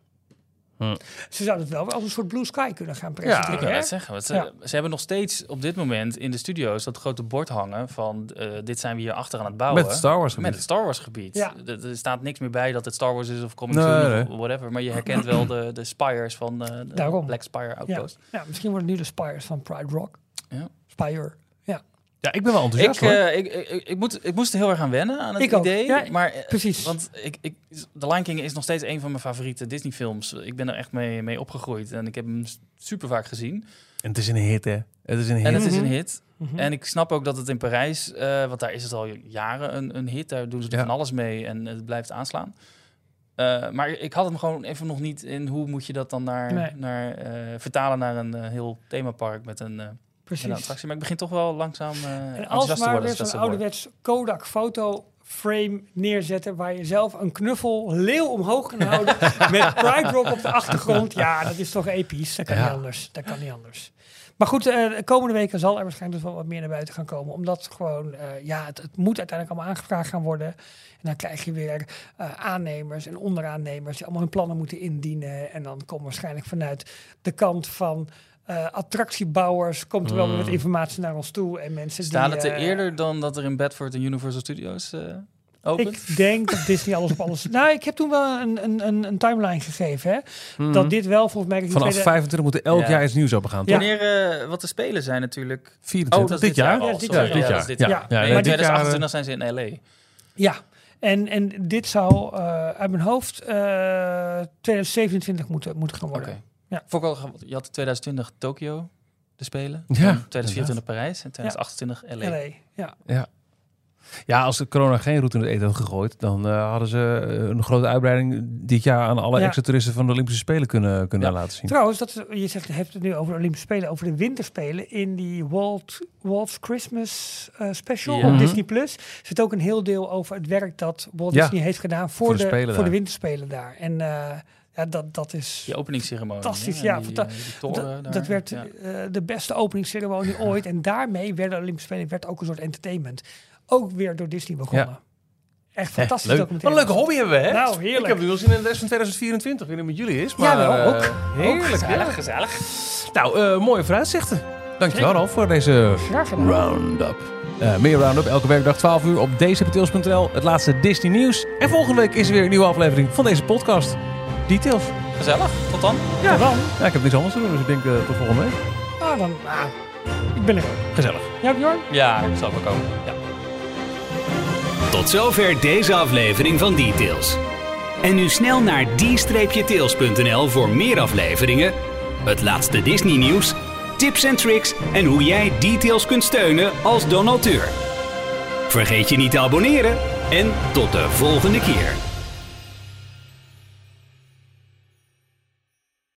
Ze zouden het wel als een soort Blue Sky kunnen gaan presenteren. Ik wil hè? net zeggen, want Ja. ze hebben nog steeds op dit moment in de studio's dat grote bord hangen van dit zijn we hier achter aan het bouwen. Met het Star Wars gebied. Met het Star Wars gebied. Ja. Er staat niks meer bij dat het Star Wars is of coming Nee, soon nee. of whatever. Maar je herkent wel de spires van de Daarom. Black Spire Outpost. Ja, misschien worden het nu de Spires van Pride Rock. Ja. Spire. Ja, Ja, ik ben wel enthousiast hoor. Ik moest er heel erg aan wennen aan het Ik ook. idee. Ja, maar, precies. Want The Lion King is nog steeds een van mijn favoriete Disney films. Ik ben er echt mee opgegroeid en ik heb hem super vaak gezien. En het is een hit, hè? Het is een hit. En het is een hit. Mhm. En ik snap ook dat het in Parijs, want daar is het al jaren een hit. Daar doen ze van alles mee en het blijft aanslaan. Maar ik had hem gewoon even nog niet in hoe moet je dat dan vertalen naar een heel themapark met een precies. attractie. Maar ik begin toch wel langzaam En enthousiast als te maar worden. weer als dat zo'n zo wordt. ouderwets Kodak fotoframe neerzetten waar je zelf een knuffel leeuw omhoog kan houden met Pride Rock op de achtergrond. Ja, dat is toch episch. Dat kan niet anders. Dat kan niet anders. Maar goed, de komende weken zal er waarschijnlijk dus wel wat meer naar buiten gaan komen. Omdat gewoon, het moet uiteindelijk allemaal aangevraagd gaan worden. En dan krijg je weer aannemers en onderaannemers die allemaal hun plannen moeten indienen. En dan komt waarschijnlijk vanuit de kant van attractiebouwers komt er wel weer wat informatie naar ons toe. En mensen Staat die, het er eerder dan dat er in Bedford een Universal Studios opent? Ik denk dat Disney alles op alles... Nou, ik heb toen wel een timeline gegeven. Hè? Dat dit wel volgens mij... Vanaf 25 moet er elk jaar iets nieuws opengaan, toch? Wanneer wat de Spelen zijn natuurlijk... 24. dat is dit jaar? al. Ja, dit Sorry, jaar. ja, dat is dit jaar. Ja. Nee, Maar in dit 2028 zijn ze in L.A. Ja, en dit zou uit mijn hoofd 2027 moeten gaan worden. Oké. Ja. Je had 2020 Tokio, de Spelen. Ja, 2024 Parijs en 2028 LA. LA, Ja. Ja, als de corona geen route in het eten had gegooid, dan hadden ze een grote uitbreiding dit jaar aan alle extra toeristen van de Olympische Spelen kunnen laten zien. Trouwens, je hebt het nu over de Olympische Spelen, over de Winterspelen. In die Walt's Christmas special op Disney Plus zit ook een heel deel over het werk dat Walt Disney heeft gedaan voor de Winterspelen daar. En dat is... Die openingsceremonie. Fantastisch, dat werd de beste openingsceremonie ooit. En daarmee werden de Olympische Spelen ook een soort entertainment. Ook weer door Disney begonnen. Ja. Echt fantastisch documentaire. Wat een leuke hobby hebben we, hè? Nou, heerlijk. Ik heb nu wel zin in de rest van 2024. Ik weet niet met jullie is, maar... Ja, wel, ook. Heerlijk. Gezellig. Nou, mooie vooruitzichten. Dankjewel Ralf voor deze roundup. Meer roundup elke werkdag 12 uur op dcptails.nl. Het laatste Disney nieuws. En volgende week is er weer een nieuwe aflevering van deze podcast. Details. Gezellig. Tot dan. Ja, ja, ik heb niks anders te doen, dus ik denk tot volgende week. Ik ben er ook. Gezellig. Ja, Bjorn? Ja, ik zal wel komen. Ja. Tot zover deze aflevering van Details. En nu snel naar d-tails.nl voor meer afleveringen, het laatste Disney nieuws, tips en tricks en hoe jij Details kunt steunen als donateur. Vergeet je niet te abonneren en tot de volgende keer.